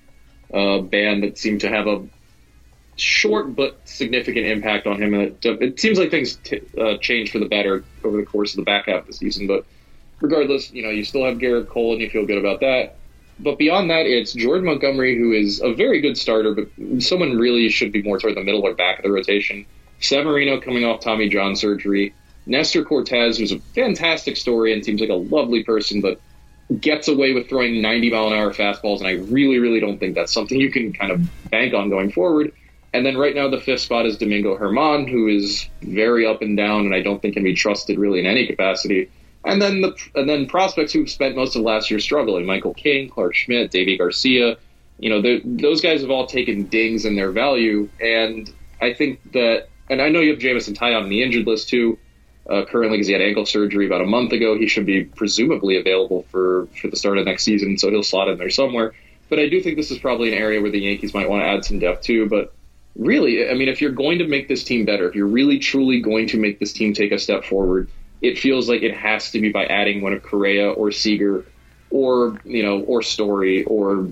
ban that seemed to have a short but significant impact on him. And it seems like things changed for the better over the course of the back half of the season. But regardless, you still have Garrett Cole and you feel good about that. But beyond that, it's Jordan Montgomery, who is a very good starter, but someone really should be more toward the middle or back of the rotation. Severino coming off Tommy John surgery. Nestor Cortez, who's a fantastic story and seems like a lovely person, but gets away with throwing 90-mile-an-hour fastballs, and I really, really don't think that's something you can kind of bank on going forward. And then right now the fifth spot is Domingo Germán, who is very up and down, and I don't think can be trusted really in any capacity. And then prospects who've spent most of last year struggling: Michael King, Clark Schmidt, Davey Garcia. Those guys have all taken dings in their value, and I think that. And I know you have Jameson Taillon on the injured list too, currently, because he had ankle surgery about a month ago. He should be presumably available for the start of next season, so he'll slot in there somewhere. But I do think this is probably an area where the Yankees might want to add some depth too. But really, if you're going to make this team better, if you're really truly going to make this team take a step forward, it feels like it has to be by adding one of Correa or Seager or Story, or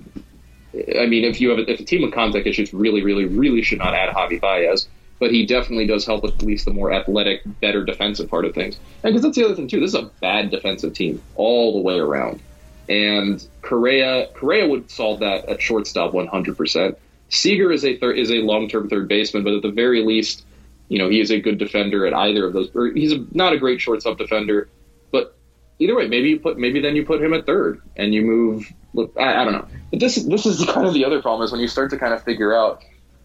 if a team with contact issues, really, really, really should not add Javi Baez. But he definitely does help with at least the more athletic, better defensive part of things. And because that's the other thing too, this is a bad defensive team all the way around. And Correa would solve that at shortstop 100%. Seager is a long-term third baseman, but at the very least, he is a good defender at either of those. Or he's not a great shortstop defender, but either way, maybe then you put him at third and you move. Look, I don't know. But this is kind of the other problem, is when you start to kind of figure out,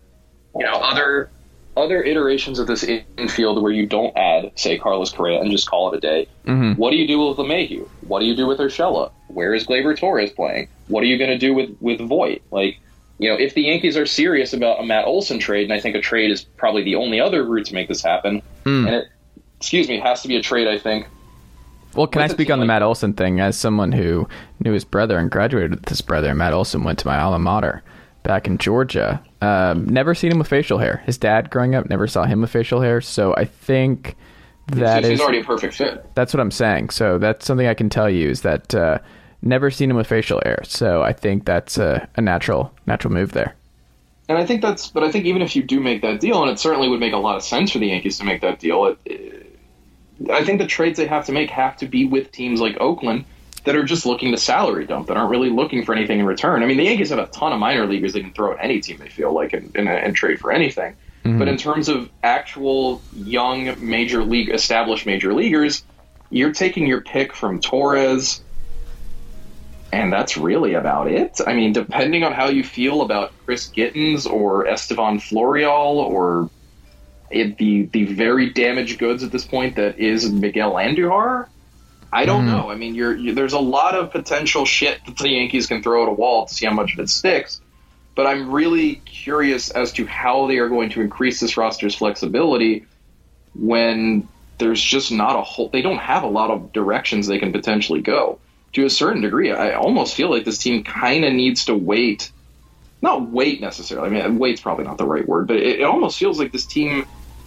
other iterations of this infield where you don't add, say, Carlos Correa and just call it a day. Mm-hmm. What do you do with LeMahieu? What do you do with Urshela? Where is Gleyber Torres playing? What are you going to do with Voit? If the Yankees are serious about a Matt Olson trade, and I think a trade is probably the only other route to make this happen, and it has to be a trade, I think. Well, can I speak on the Matt Olson thing? As someone who knew his brother and graduated with his brother, Matt Olson went to my alma mater back in Georgia. Never seen him with facial hair. His dad growing up never saw him with facial hair. So I think He's already a perfect fit. That's what I'm saying. So that's something I can tell you is that never seen him with facial hair. So I think that's a natural move there. And I think but I think even if you do make that deal, and it certainly would make a lot of sense for the Yankees to make that deal, I think the trades they have to be with teams like Oakland that are just looking to salary dump, that aren't really looking for anything in return. I mean, the Yankees have a ton of minor leaguers they can throw at any team they feel like and trade for anything. Mm-hmm. But in terms of actual young established major leaguers, you're taking your pick from Torres, and that's really about it. I mean, depending on how you feel about Chris Gittins or Estevan Florial or the very damaged goods at this point that is Miguel Andujar, I don't know. I mean, there's a lot of potential shit that the Yankees can throw at a wall to see how much of it sticks. But I'm really curious as to how they are going to increase this roster's flexibility when there's just they don't have a lot of directions they can potentially go. To a certain degree, I almost feel like this team kind of needs to wait. Not wait necessarily. I mean, wait's probably not the right word, but it almost feels like this team,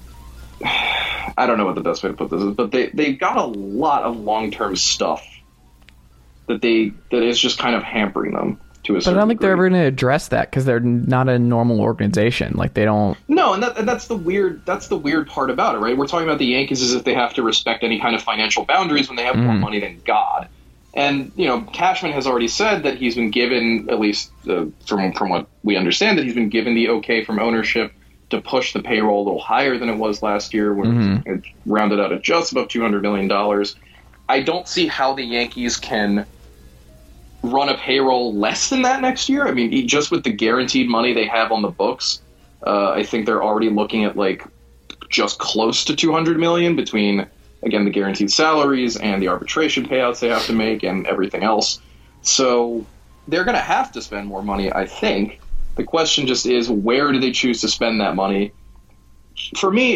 I don't know what the best way to put this is, but they've got a lot of long-term stuff that is just kind of hampering them to a certain degree. But I don't think they're ever going to address that because they're not a normal organization. Like, they don't... No, and that's the weird part about it, right? We're talking about the Yankees as if they have to respect any kind of financial boundaries when they have more money than God. And, Cashman has already said that he's been given, at least from what we understand, that he's been given the okay from ownership to push the payroll a little higher than it was last year, when it rounded out at just above $200 million. I don't see how the Yankees can run a payroll less than that next year. I mean, just with the guaranteed money they have on the books, I think they're already looking at like just close to $200 million between, again, the guaranteed salaries and the arbitration payouts they have to make and everything else. So they're going to have to spend more money, I think. The question just is, where do they choose to spend that money? For me,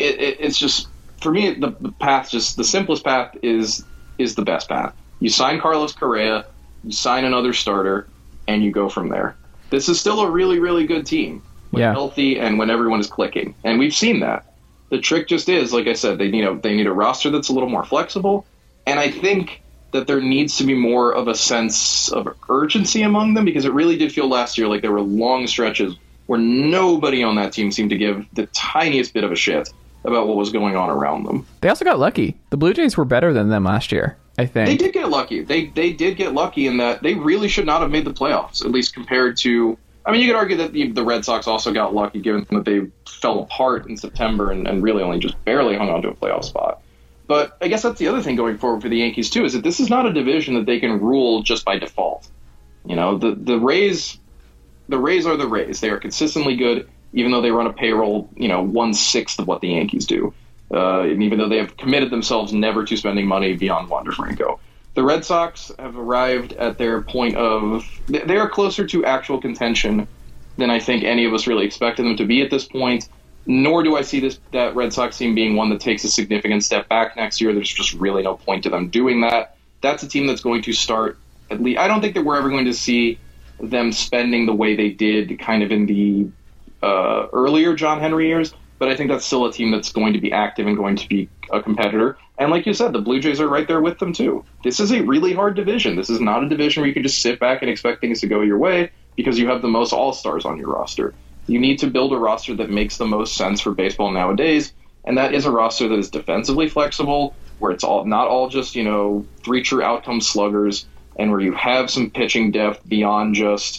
the path, just the simplest path is the best path. You sign Carlos Correa, you sign another starter, and you go from there. This is still a really, really good team when healthy and when everyone is clicking. And we've seen that. The trick just is, like I said, they need a roster that's a little more flexible, and I think that there needs to be more of a sense of urgency among them, because it really did feel last year like there were long stretches where nobody on that team seemed to give the tiniest bit of a shit about what was going on around them. They also got lucky. The Blue Jays were better than them last year, I think. They did get lucky. They did get lucky in that they really should not have made the playoffs, at least compared to... I mean, you could argue that the Red Sox also got lucky, given that they fell apart in September and really only just barely hung on to a playoff spot. But I guess that's the other thing going forward for the Yankees, too, is that this is not a division that they can rule just by default. The Rays are the Rays. They are consistently good, even though they run a payroll, 1/6 of what the Yankees do. And even though they have committed themselves never to spending money beyond Wander Franco. The Red Sox have arrived at their point of... They are closer to actual contention than I think any of us really expected them to be at this point. Nor do I see that Red Sox team being one that takes a significant step back next year. There's just really no point to them doing that. That's a team that's going to start... at least. I don't think that we're ever going to see them spending the way they did kind of in the earlier John Henry years. But I think that's still a team that's going to be active and going to be a competitor. And like you said, the Blue Jays are right there with them, too. This is a really hard division. This is not a division where you can just sit back and expect things to go your way because you have the most all-stars on your roster. You need to build a roster that makes the most sense for baseball nowadays, and that is a roster that is defensively flexible, where it's not all just, 3 true outcome sluggers, and where you have some pitching depth beyond just...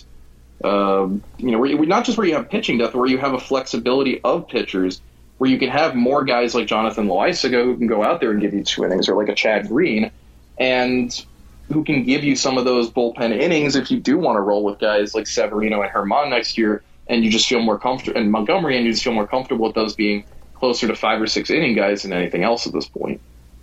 not just where you have pitching depth, where you have a flexibility of pitchers, where you can have more guys like Jonathan Loaizaga who can go out there and give you 2 innings, or like a Chad Green, and who can give you some of those bullpen innings if you do want to roll with guys like Severino and Herman next year, and you just feel more comfortable, and Montgomery, and you just feel more comfortable with those being closer to 5 or 6 inning guys than anything else at this point.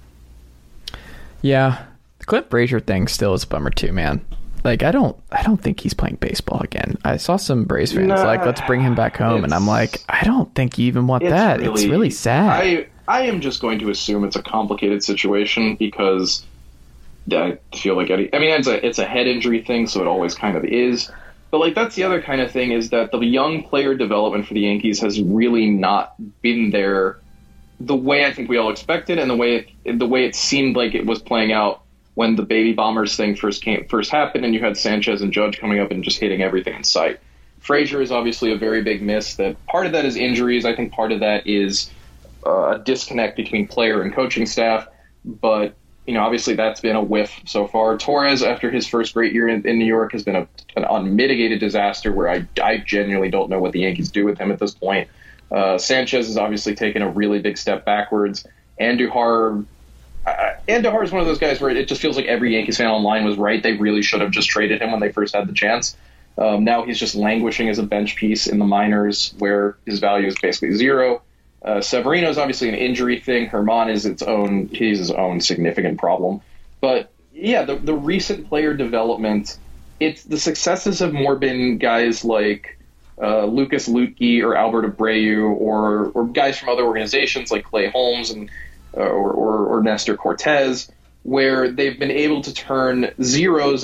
Yeah, the Clint Frazier thing still is a bummer too, man. Like, I don't think he's playing baseball again. I saw some Braves fans let's bring him back home, and I'm like, I don't think you even want that. It's really sad. I am just going to assume it's a complicated situation because I feel like it's a head injury thing, so it always kind of is. But that's the other kind of thing, is that the young player development for the Yankees has really not been there the way I think we all expected, and the way it seemed like it was playing out when the Baby Bombers thing first happened, and you had Sanchez and Judge coming up and just hitting everything in sight. Frazier is obviously a very big miss. That part of that is injuries. I think part of that is a disconnect between player and coaching staff. But obviously that's been a whiff so far. Torres, after his first great year in New York, has been an unmitigated disaster where I genuinely don't know what the Yankees do with him at this point. Sanchez has obviously taken a really big step backwards. Andujar is one of those guys where it just feels like every Yankees fan online was right. They really should have just traded him when they first had the chance. Now he's just languishing as a bench piece in the minors where his value is basically zero. Severino is obviously an injury thing. Herman is he's his own significant problem. But yeah, the recent player development, the successes have more been guys like Lucas Luetge or Albert Abreu or guys from other organizations like Clay Holmes and or Nestor Cortez, where they've been able to turn zero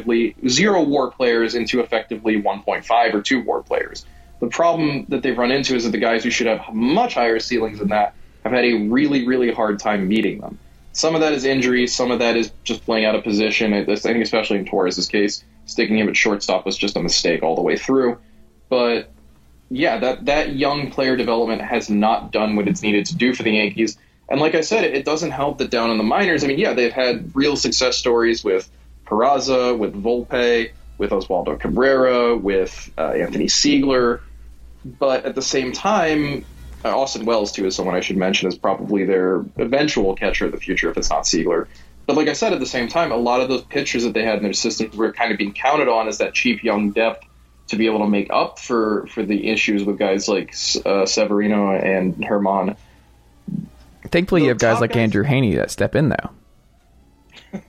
WAR players into effectively 1.5 or 2 WAR players. The problem that they've run into is that the guys who should have much higher ceilings than that have had a really, really hard time meeting them. Some of that is injury. Some of that is just playing out of position. I think especially in Torres' case, sticking him at shortstop was just a mistake all the way through. But yeah, that young player development has not done what it's needed to do for the Yankees. And like I said, it doesn't help that down in the minors, they've had real success stories with Peraza, with Volpe, with Oswaldo Cabrera, with Anthony Siegler. But at the same time, Austin Wells, too, is someone I should mention is probably their eventual catcher of the future if it's not Siegler. But like I said, at the same time, a lot of those pitchers that they had in their system were kind of being counted on as that cheap young depth to be able to make up for the issues with guys like Severino and Herman. Thankfully, you have guys like Andrew Haney that step in, though.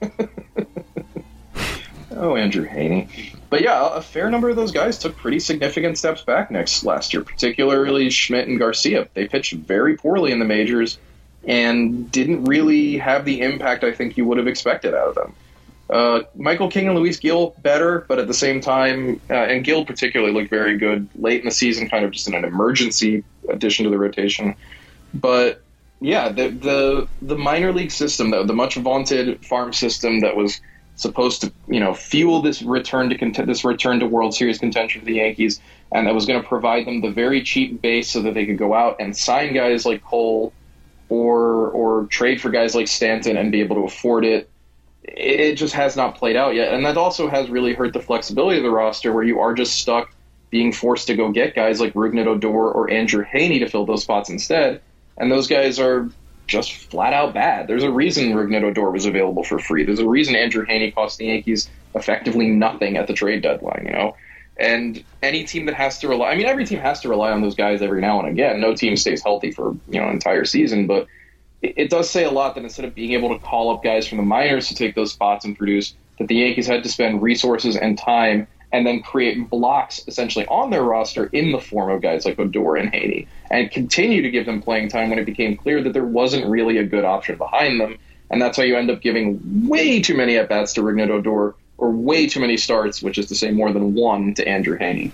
Oh, Andrew Haney. But yeah, a fair number of those guys took pretty significant steps back last year, particularly Schmidt and Garcia. They pitched very poorly in the majors and didn't really have the impact I think you would have expected out of them. Michael King and Luis Gil better, but at the same time, and Gil particularly looked very good late in the season, kind of just in an emergency addition to the rotation. But yeah, the minor league system, the much vaunted farm system that was supposed to fuel this return to World Series contention for the Yankees, and that was going to provide them the very cheap base so that they could go out and sign guys like Cole or trade for guys like Stanton and be able to afford it. It just has not played out yet, and that also has really hurt the flexibility of the roster, where you are just stuck being forced to go get guys like Rougned Odor or Andrew Haney to fill those spots instead, and those guys are just flat out bad. There's a reason Rougned Odor was available for free. There's a reason Andrew Haney cost the Yankees effectively nothing at the trade deadline, And any team that has to rely, every team has to rely on those guys every now and again. No team stays healthy for, an entire season, but it does say a lot that instead of being able to call up guys from the minors to take those spots and produce, that the Yankees had to spend resources and time and then create blocks essentially on their roster in the form of guys like Odor and Haney, and continue to give them playing time when it became clear that there wasn't really a good option behind them. And that's how you end up giving way too many at-bats to Rougned Odor, or way too many starts, which is to say more than one, to Andrew Haney.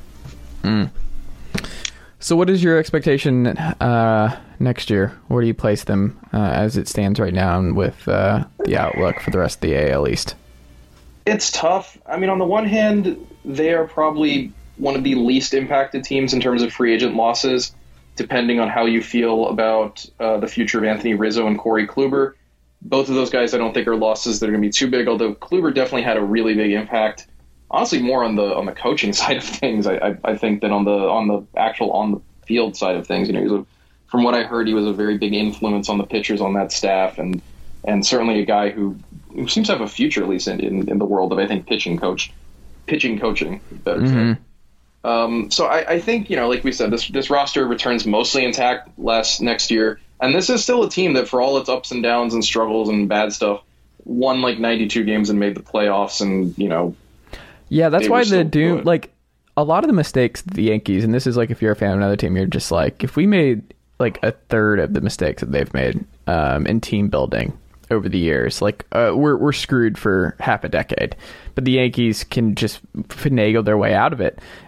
So what is your expectation next year? Where do you place them as it stands right now, and with the outlook for the rest of the AL East? It's tough. On the one hand, they are probably one of the least impacted teams in terms of free agent losses, depending on how you feel about the future of Anthony Rizzo and Corey Kluber. Both of those guys I don't think are losses that are going to be too big, although Kluber definitely had a really big impact. Honestly, more on the coaching side of things, I think, than on the actual on the field side of things. From what I heard, he was a very big influence on the pitchers on that staff, and certainly a guy who seems to have a future, at least in the world of, I think, pitching coaching, better say. So I think, like we said, this roster returns mostly intact next year. And this is still a team that, for all its ups and downs and struggles and bad stuff, won 92 games and made the playoffs. And, yeah, that's why the doom, a lot of the mistakes the Yankees, and this is if you're a fan of another team, you're just if we made a third of the mistakes that they've made in team building over the years, we're screwed for half a decade. But the Yankees can just finagle their way out of it.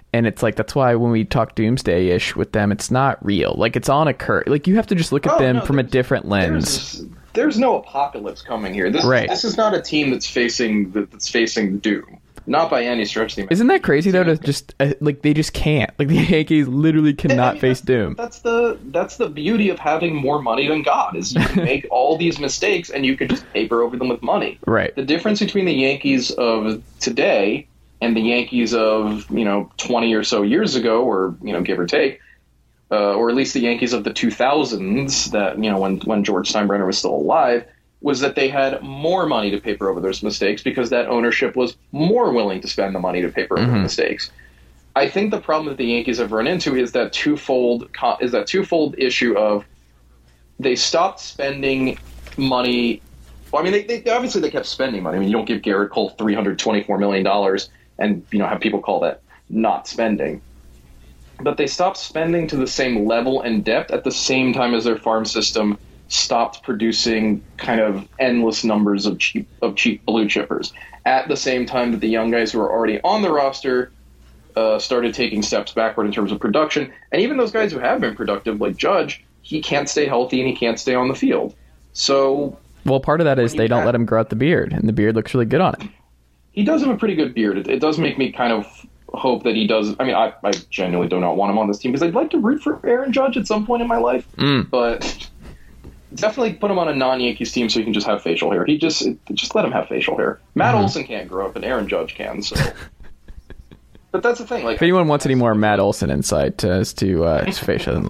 And it's like, that's why when we talk doomsday-ish with them, it's not real. Like, it's on a curve. Like, you have to just look at them from a different lens. There's no apocalypse coming here. This is not a team that's facing doom. Not by any stretch. Isn't that crazy, though, to just, like, they just can't. Like, the Yankees literally cannot face doom. That's the beauty of having more money than God, is you can make all these mistakes and you can just paper over them with money. Right. The difference between the Yankees of today and the Yankees of, 20 or so years ago, or, give or take, or at least the Yankees of the 2000s, that, when George Steinbrenner was still alive, was that they had more money to paper over those mistakes because that ownership was more willing to spend the money to paper over the mistakes. I think the problem that the Yankees have run into is that twofold issue of they stopped spending money. Well, I mean, they obviously they kept spending money. I mean, you don't give Garrett Cole $324 million and have people call that not spending. But they stopped spending to the same level and depth at the same time as their farm system stopped producing kind of endless numbers of cheap blue chippers. At the same time that the young guys who were already on the roster started taking steps backward in terms of production. And even those guys who have been productive, like Judge, he can't stay healthy and he can't stay on the field. So, well, part of that is they don't let him grow out the beard, and the beard looks really good on him. He does have a pretty good beard. It does make me kind of hope that he does. I mean, I genuinely do not want him on this team because I'd like to root for Aaron Judge at some point in my life. But definitely put him on a non-Yankees team so he can just have facial hair. Just let him have facial hair. Matt Olson can't grow up, and Aaron Judge can. So, but that's the thing. Like, if anyone wants any more Matt Olson insight as to his facial,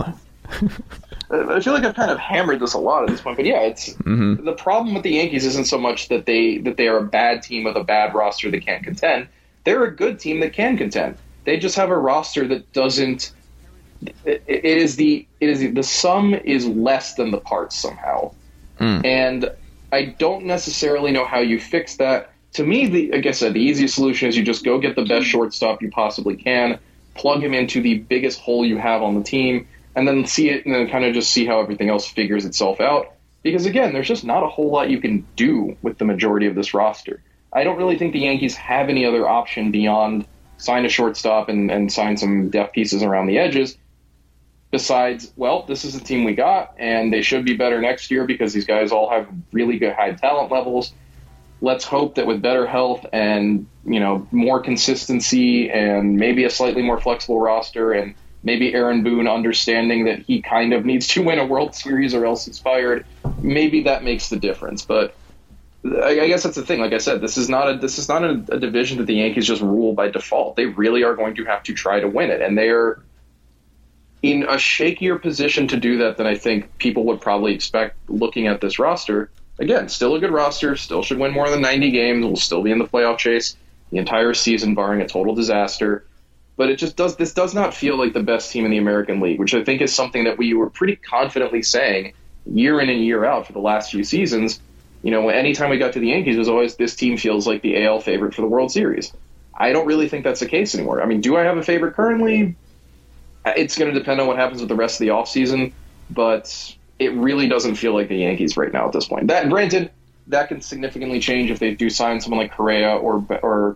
I feel like I've kind of hammered this a lot at this point. But yeah, it's the problem with the Yankees isn't so much that they are a bad team with a bad roster that can't contend. They're a good team that can contend. They just have a roster that doesn't. The sum is less than the parts somehow. And I don't necessarily know how you fix that. To me, like I said, the easiest solution is you just go get the best shortstop you possibly can, plug him into the biggest hole you have on the team, and then see it, and then kind of just see how everything else figures itself out. Because again, there's just not a whole lot you can do with the majority of this roster. I don't really think the Yankees have any other option beyond sign a shortstop and sign some depth pieces around the edges. Besides, well, this is the team we got, and they should be better next year because these guys all have really good high talent levels. Let's hope that with better health and, more consistency and maybe a slightly more flexible roster and maybe Aaron Boone understanding that he kind of needs to win a World Series or else he's fired, maybe that makes the difference. But I guess that's the thing. Like I said, this is not a division that the Yankees just rule by default. They really are going to have to try to win it, and they're in a shakier position to do that than I think people would probably expect looking at this roster. Again, still a good roster, still should win more than 90 games, will still be in the playoff chase the entire season, barring a total disaster. But this does not feel like the best team in the American League, which I think is something that we were pretty confidently saying year in and year out for the last few seasons. Anytime we got to the Yankees, it was always, this team feels like the AL favorite for the World Series. I don't really think that's the case anymore. I mean, do I have a favorite currently? It's going to depend on what happens with the rest of the offseason, but it really doesn't feel like the Yankees right now at this point. That, granted, that can significantly change if they do sign someone like Correa or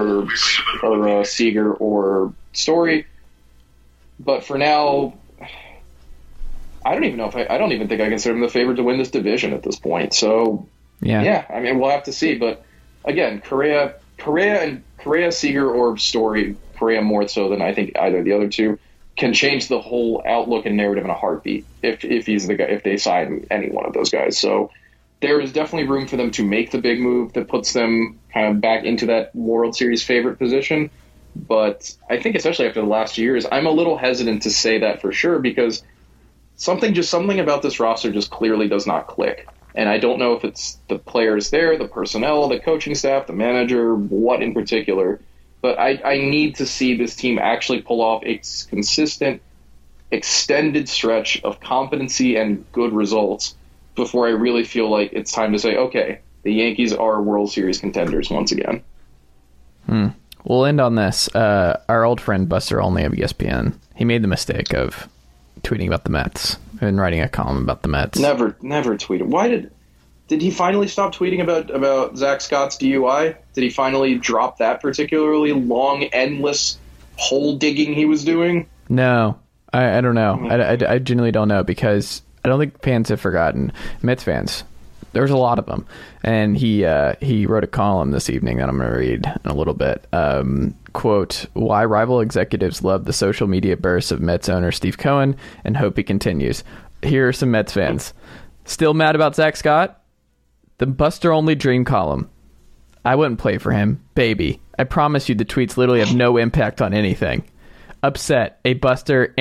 Seager or Story. But for now, I don't even think I consider them the favorite to win this division at this point. So yeah, I mean, we'll have to see. But again, Correa, Seager, or Story, Correa more so than I think either of the other two, can change the whole outlook and narrative in a heartbeat if he's the guy, if they sign any one of those guys. So there is definitely room for them to make the big move that puts them kind of back into that World Series favorite position. But I think especially after the last years, I'm a little hesitant to say that for sure, because something about this roster just clearly does not click. And I don't know if it's the players there, the personnel, the coaching staff, the manager, what in particular. But I need to see this team actually pull off a consistent, extended stretch of competency and good results before I really feel like it's time to say, okay, the Yankees are World Series contenders once again. We'll end on this. Our old friend Buster Olney of ESPN, he made the mistake of tweeting about the Mets and writing a column about the Mets. Never tweeted. Why did he finally stop tweeting about Zach Scott's DUI? Did he finally drop that particularly long, endless hole digging he was doing? No, I don't know. I genuinely don't know, because I don't think fans have forgotten. Mets fans, there's a lot of them. And he wrote a column this evening that I'm going to read in a little bit. Quote, why rival executives love the social media bursts of Mets owner Steve Cohen and hope he continues. Here are some Mets fans. Still mad about Zach Scott? The Buster Only Dream column. I wouldn't play for him. Baby. I promise you the tweets literally have no impact on anything. Upset a Buster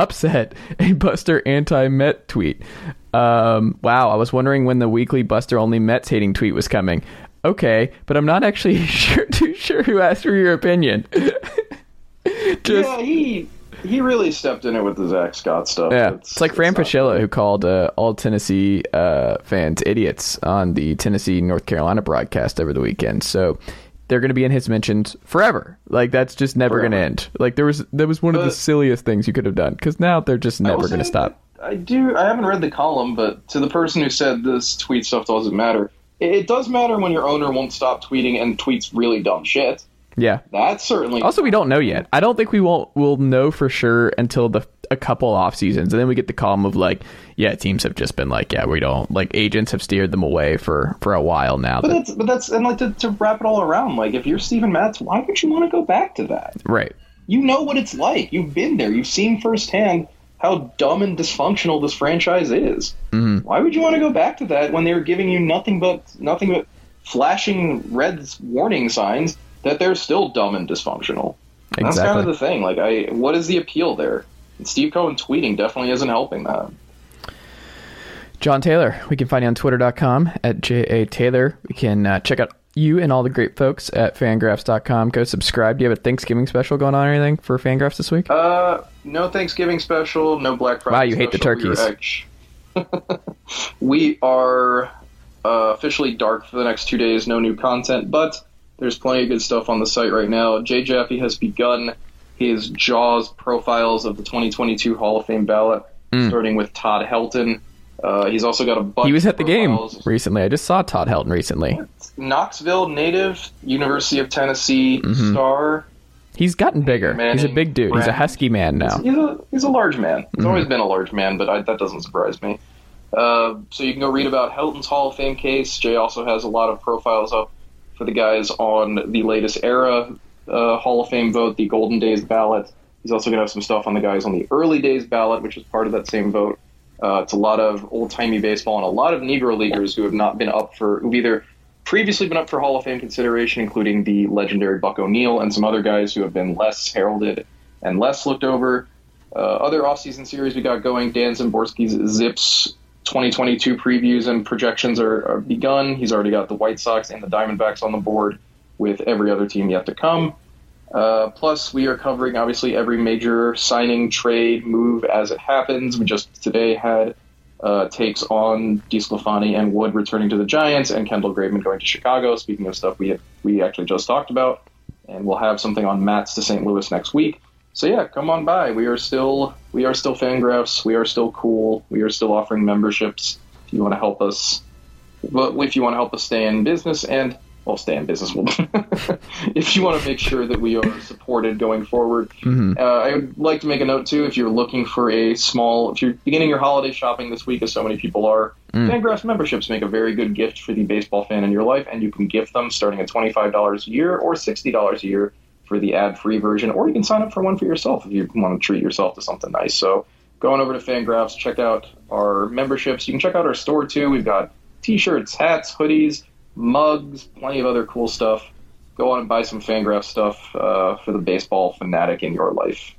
anti-Met tweet. Wow, I was wondering when the weekly Buster Only Mets hating tweet was coming. Okay, but I'm not actually too sure who asked for your opinion. Yeah, he really stepped in it with the Zach Scott stuff. Yeah, it's like Fran Fraschilla, who called all Tennessee fans idiots on the Tennessee-North Carolina broadcast over the weekend. So they're going to be in his mentions forever. Like, that's just never going to end. Like, that was one of the silliest things you could have done, because now they're just never going to stop. I haven't read the column, but to the person who said this tweet stuff doesn't matter, it does matter when your owner won't stop tweeting and tweets really dumb shit. Yeah. That's certainly... Also, we don't know yet. I don't think we'll know for sure until a couple off seasons, and then we get the column of like, yeah, teams have just been like, yeah, we don't, like, agents have steered them away for a while now. But that's and like to wrap it all around, like, if you're Steven Matz, why would you want to go back to that? Right. You know what it's like. You've been there. You've seen firsthand how dumb and dysfunctional this franchise is. Mm-hmm. Why would you want to go back to that when they were giving you nothing but flashing red warning signs that they're still dumb and dysfunctional? And that's kind of the thing. Like, what is the appeal there? And Steve Cohen tweeting definitely isn't helping that. John Taylor, we can find you on twitter.com at JA Taylor. We can check out you and all the great folks at Fangraphs.com. Go subscribe. Do you have a Thanksgiving special going on or anything for Fangraphs this week? No Thanksgiving special, no Black Friday. Wow, you hate the turkeys. We are officially dark for the next 2 days. No new content, but there's plenty of good stuff on the site right now. Jay Jaffe has begun his Jaws profiles of the 2022 Hall of Fame ballot, starting with Todd Helton. He's also got a bunch. He was at the game profiles recently. I just saw Todd Helton recently. Knoxville native, University of Tennessee star. He's gotten bigger. Manning, he's a big dude. He's a husky man now. He's a large man. He's always been a large man, but that doesn't surprise me. So you can go read about Helton's Hall of Fame case. Jay also has a lot of profiles up for the guys on the latest era Hall of Fame vote, the Golden Days ballot. He's also going to have some stuff on the guys on the early days ballot, which is part of that same vote. It's a lot of old-timey baseball and a lot of Negro leaguers who have not been who've either previously been up for Hall of Fame consideration, including the legendary Buck O'Neil and some other guys who have been less heralded and less looked over. Other offseason series we got going, Dan Szymborski's Zips 2022 previews and projections are begun. He's already got the White Sox and the Diamondbacks on the board, with every other team yet to come. Plus, we are covering, obviously, every major signing, trade, move as it happens. We just today had takes on DeSclafani and Wood returning to the Giants and Kendall Graveman going to Chicago, speaking of stuff we actually just talked about. And we'll have something on Matz to St. Louis next week. So, yeah, come on by. We are still Fangraphs. We are still cool. We are still offering memberships if you want to help us. But if you want to help us stay in business and... Well, stay in business. If you want to make sure that we are supported going forward. I would like to make a note, too, if you're looking for if you're beginning your holiday shopping this week, as so many people are, Fangraphs memberships make a very good gift for the baseball fan in your life, and you can gift them starting at $25 a year or $60 a year for the ad-free version, or you can sign up for one for yourself if you want to treat yourself to something nice. So go on over to Fangraphs, check out our memberships. You can check out our store, too. We've got T-shirts, hats, hoodies, mugs, plenty of other cool stuff. Go on and buy some Fangraphs stuff for the baseball fanatic in your life.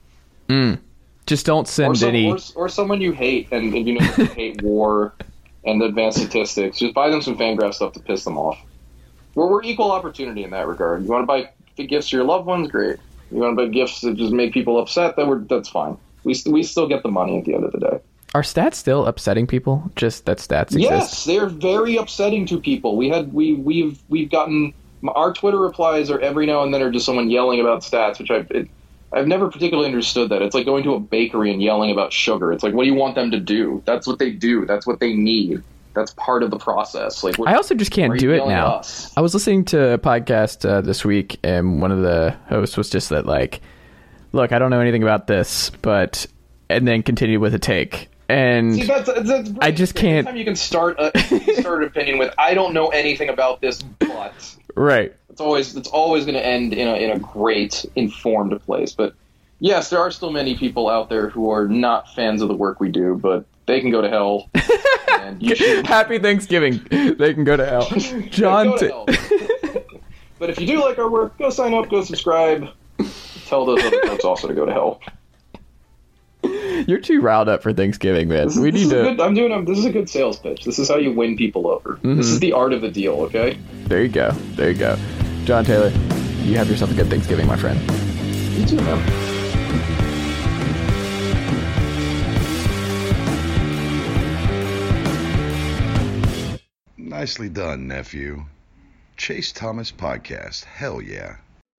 Just don't send any... Or someone you hate, and you know you hate war and advanced statistics. Just buy them some Fangraphs stuff to piss them off. We're equal opportunity in that regard. You want to buy gifts to your loved ones? Great. You want to buy gifts that just make people upset? That's fine. We still get the money at the end of the day. Are stats still upsetting people? Just that stats exist? Yes, they're very upsetting to people. We've gotten our Twitter replies are every now and then are just someone yelling about stats, which I've never particularly understood that. It's like going to a bakery and yelling about sugar. It's like, what do you want them to do? That's what they do. That's what they need. That's part of the process. Like, I also just can't do it now. I was listening to a podcast this week, and one of the hosts was just that, like look, I don't know anything about this, but, and then continue with a take. And see, that's I just can't. Anytime you can start an opinion with, I don't know anything about this, but Right. It's always going to end in a great, informed place. But yes, there are still many people out there who are not fans of the work we do, but they can go to hell. And you should... Happy Thanksgiving. They can go to hell. John. Go to hell. But if you do like our work, go sign up, go subscribe. Tell those other folks also to go to hell. You're too riled up for Thanksgiving, man. This is There you go. John Taylor, you have yourself a good Thanksgiving, my friend. You too, man. Nicely done, nephew. Chase Thomas Podcast. Hell yeah.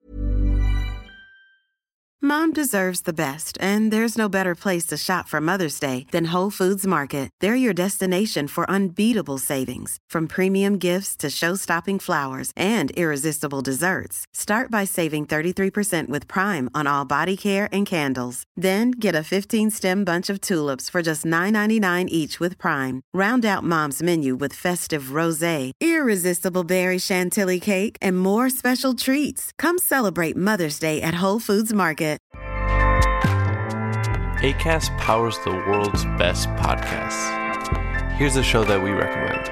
Mom deserves the best, and there's no better place to shop for Mother's Day than Whole Foods Market. They're your destination for unbeatable savings, from premium gifts to show-stopping flowers and irresistible desserts. Start by saving 33% with Prime on all body care and candles. Then get a 15-stem bunch of tulips for just $9.99 each with Prime. Round out Mom's menu with festive rosé, irresistible berry chantilly cake, and more special treats. Come celebrate Mother's Day at Whole Foods Market. Acast powers the world's best podcasts. Here's a show that we recommend.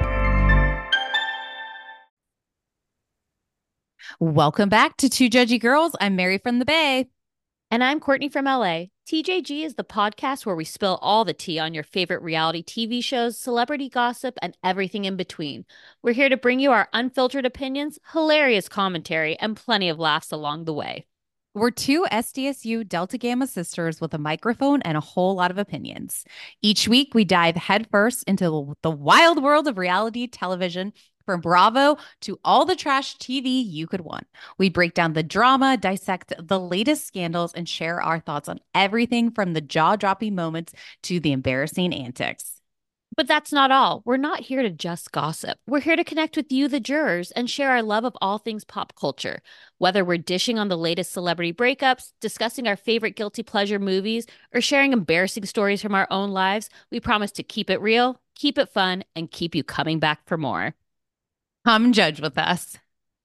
Welcome back to Two Judgy Girls. I'm Mary from the Bay. And I'm Courtney from LA. TJG is the podcast where we spill all the tea on your favorite reality TV shows, celebrity gossip, and everything in between. We're here to bring you our unfiltered opinions, hilarious commentary, and plenty of laughs along the way. We're two SDSU Delta Gamma sisters with a microphone and a whole lot of opinions. Each week, we dive headfirst into the wild world of reality television, from Bravo to all the trash TV you could want. We break down the drama, dissect the latest scandals, and share our thoughts on everything from the jaw-dropping moments to the embarrassing antics. But that's not all. We're not here to just gossip. We're here to connect with you, the jurors, and share our love of all things pop culture. Whether we're dishing on the latest celebrity breakups, discussing our favorite guilty pleasure movies, or sharing embarrassing stories from our own lives, we promise to keep it real, keep it fun, and keep you coming back for more. Come judge with us.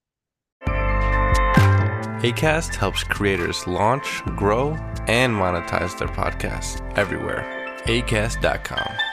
Acast helps creators launch, grow, and monetize their podcasts everywhere. Acast.com.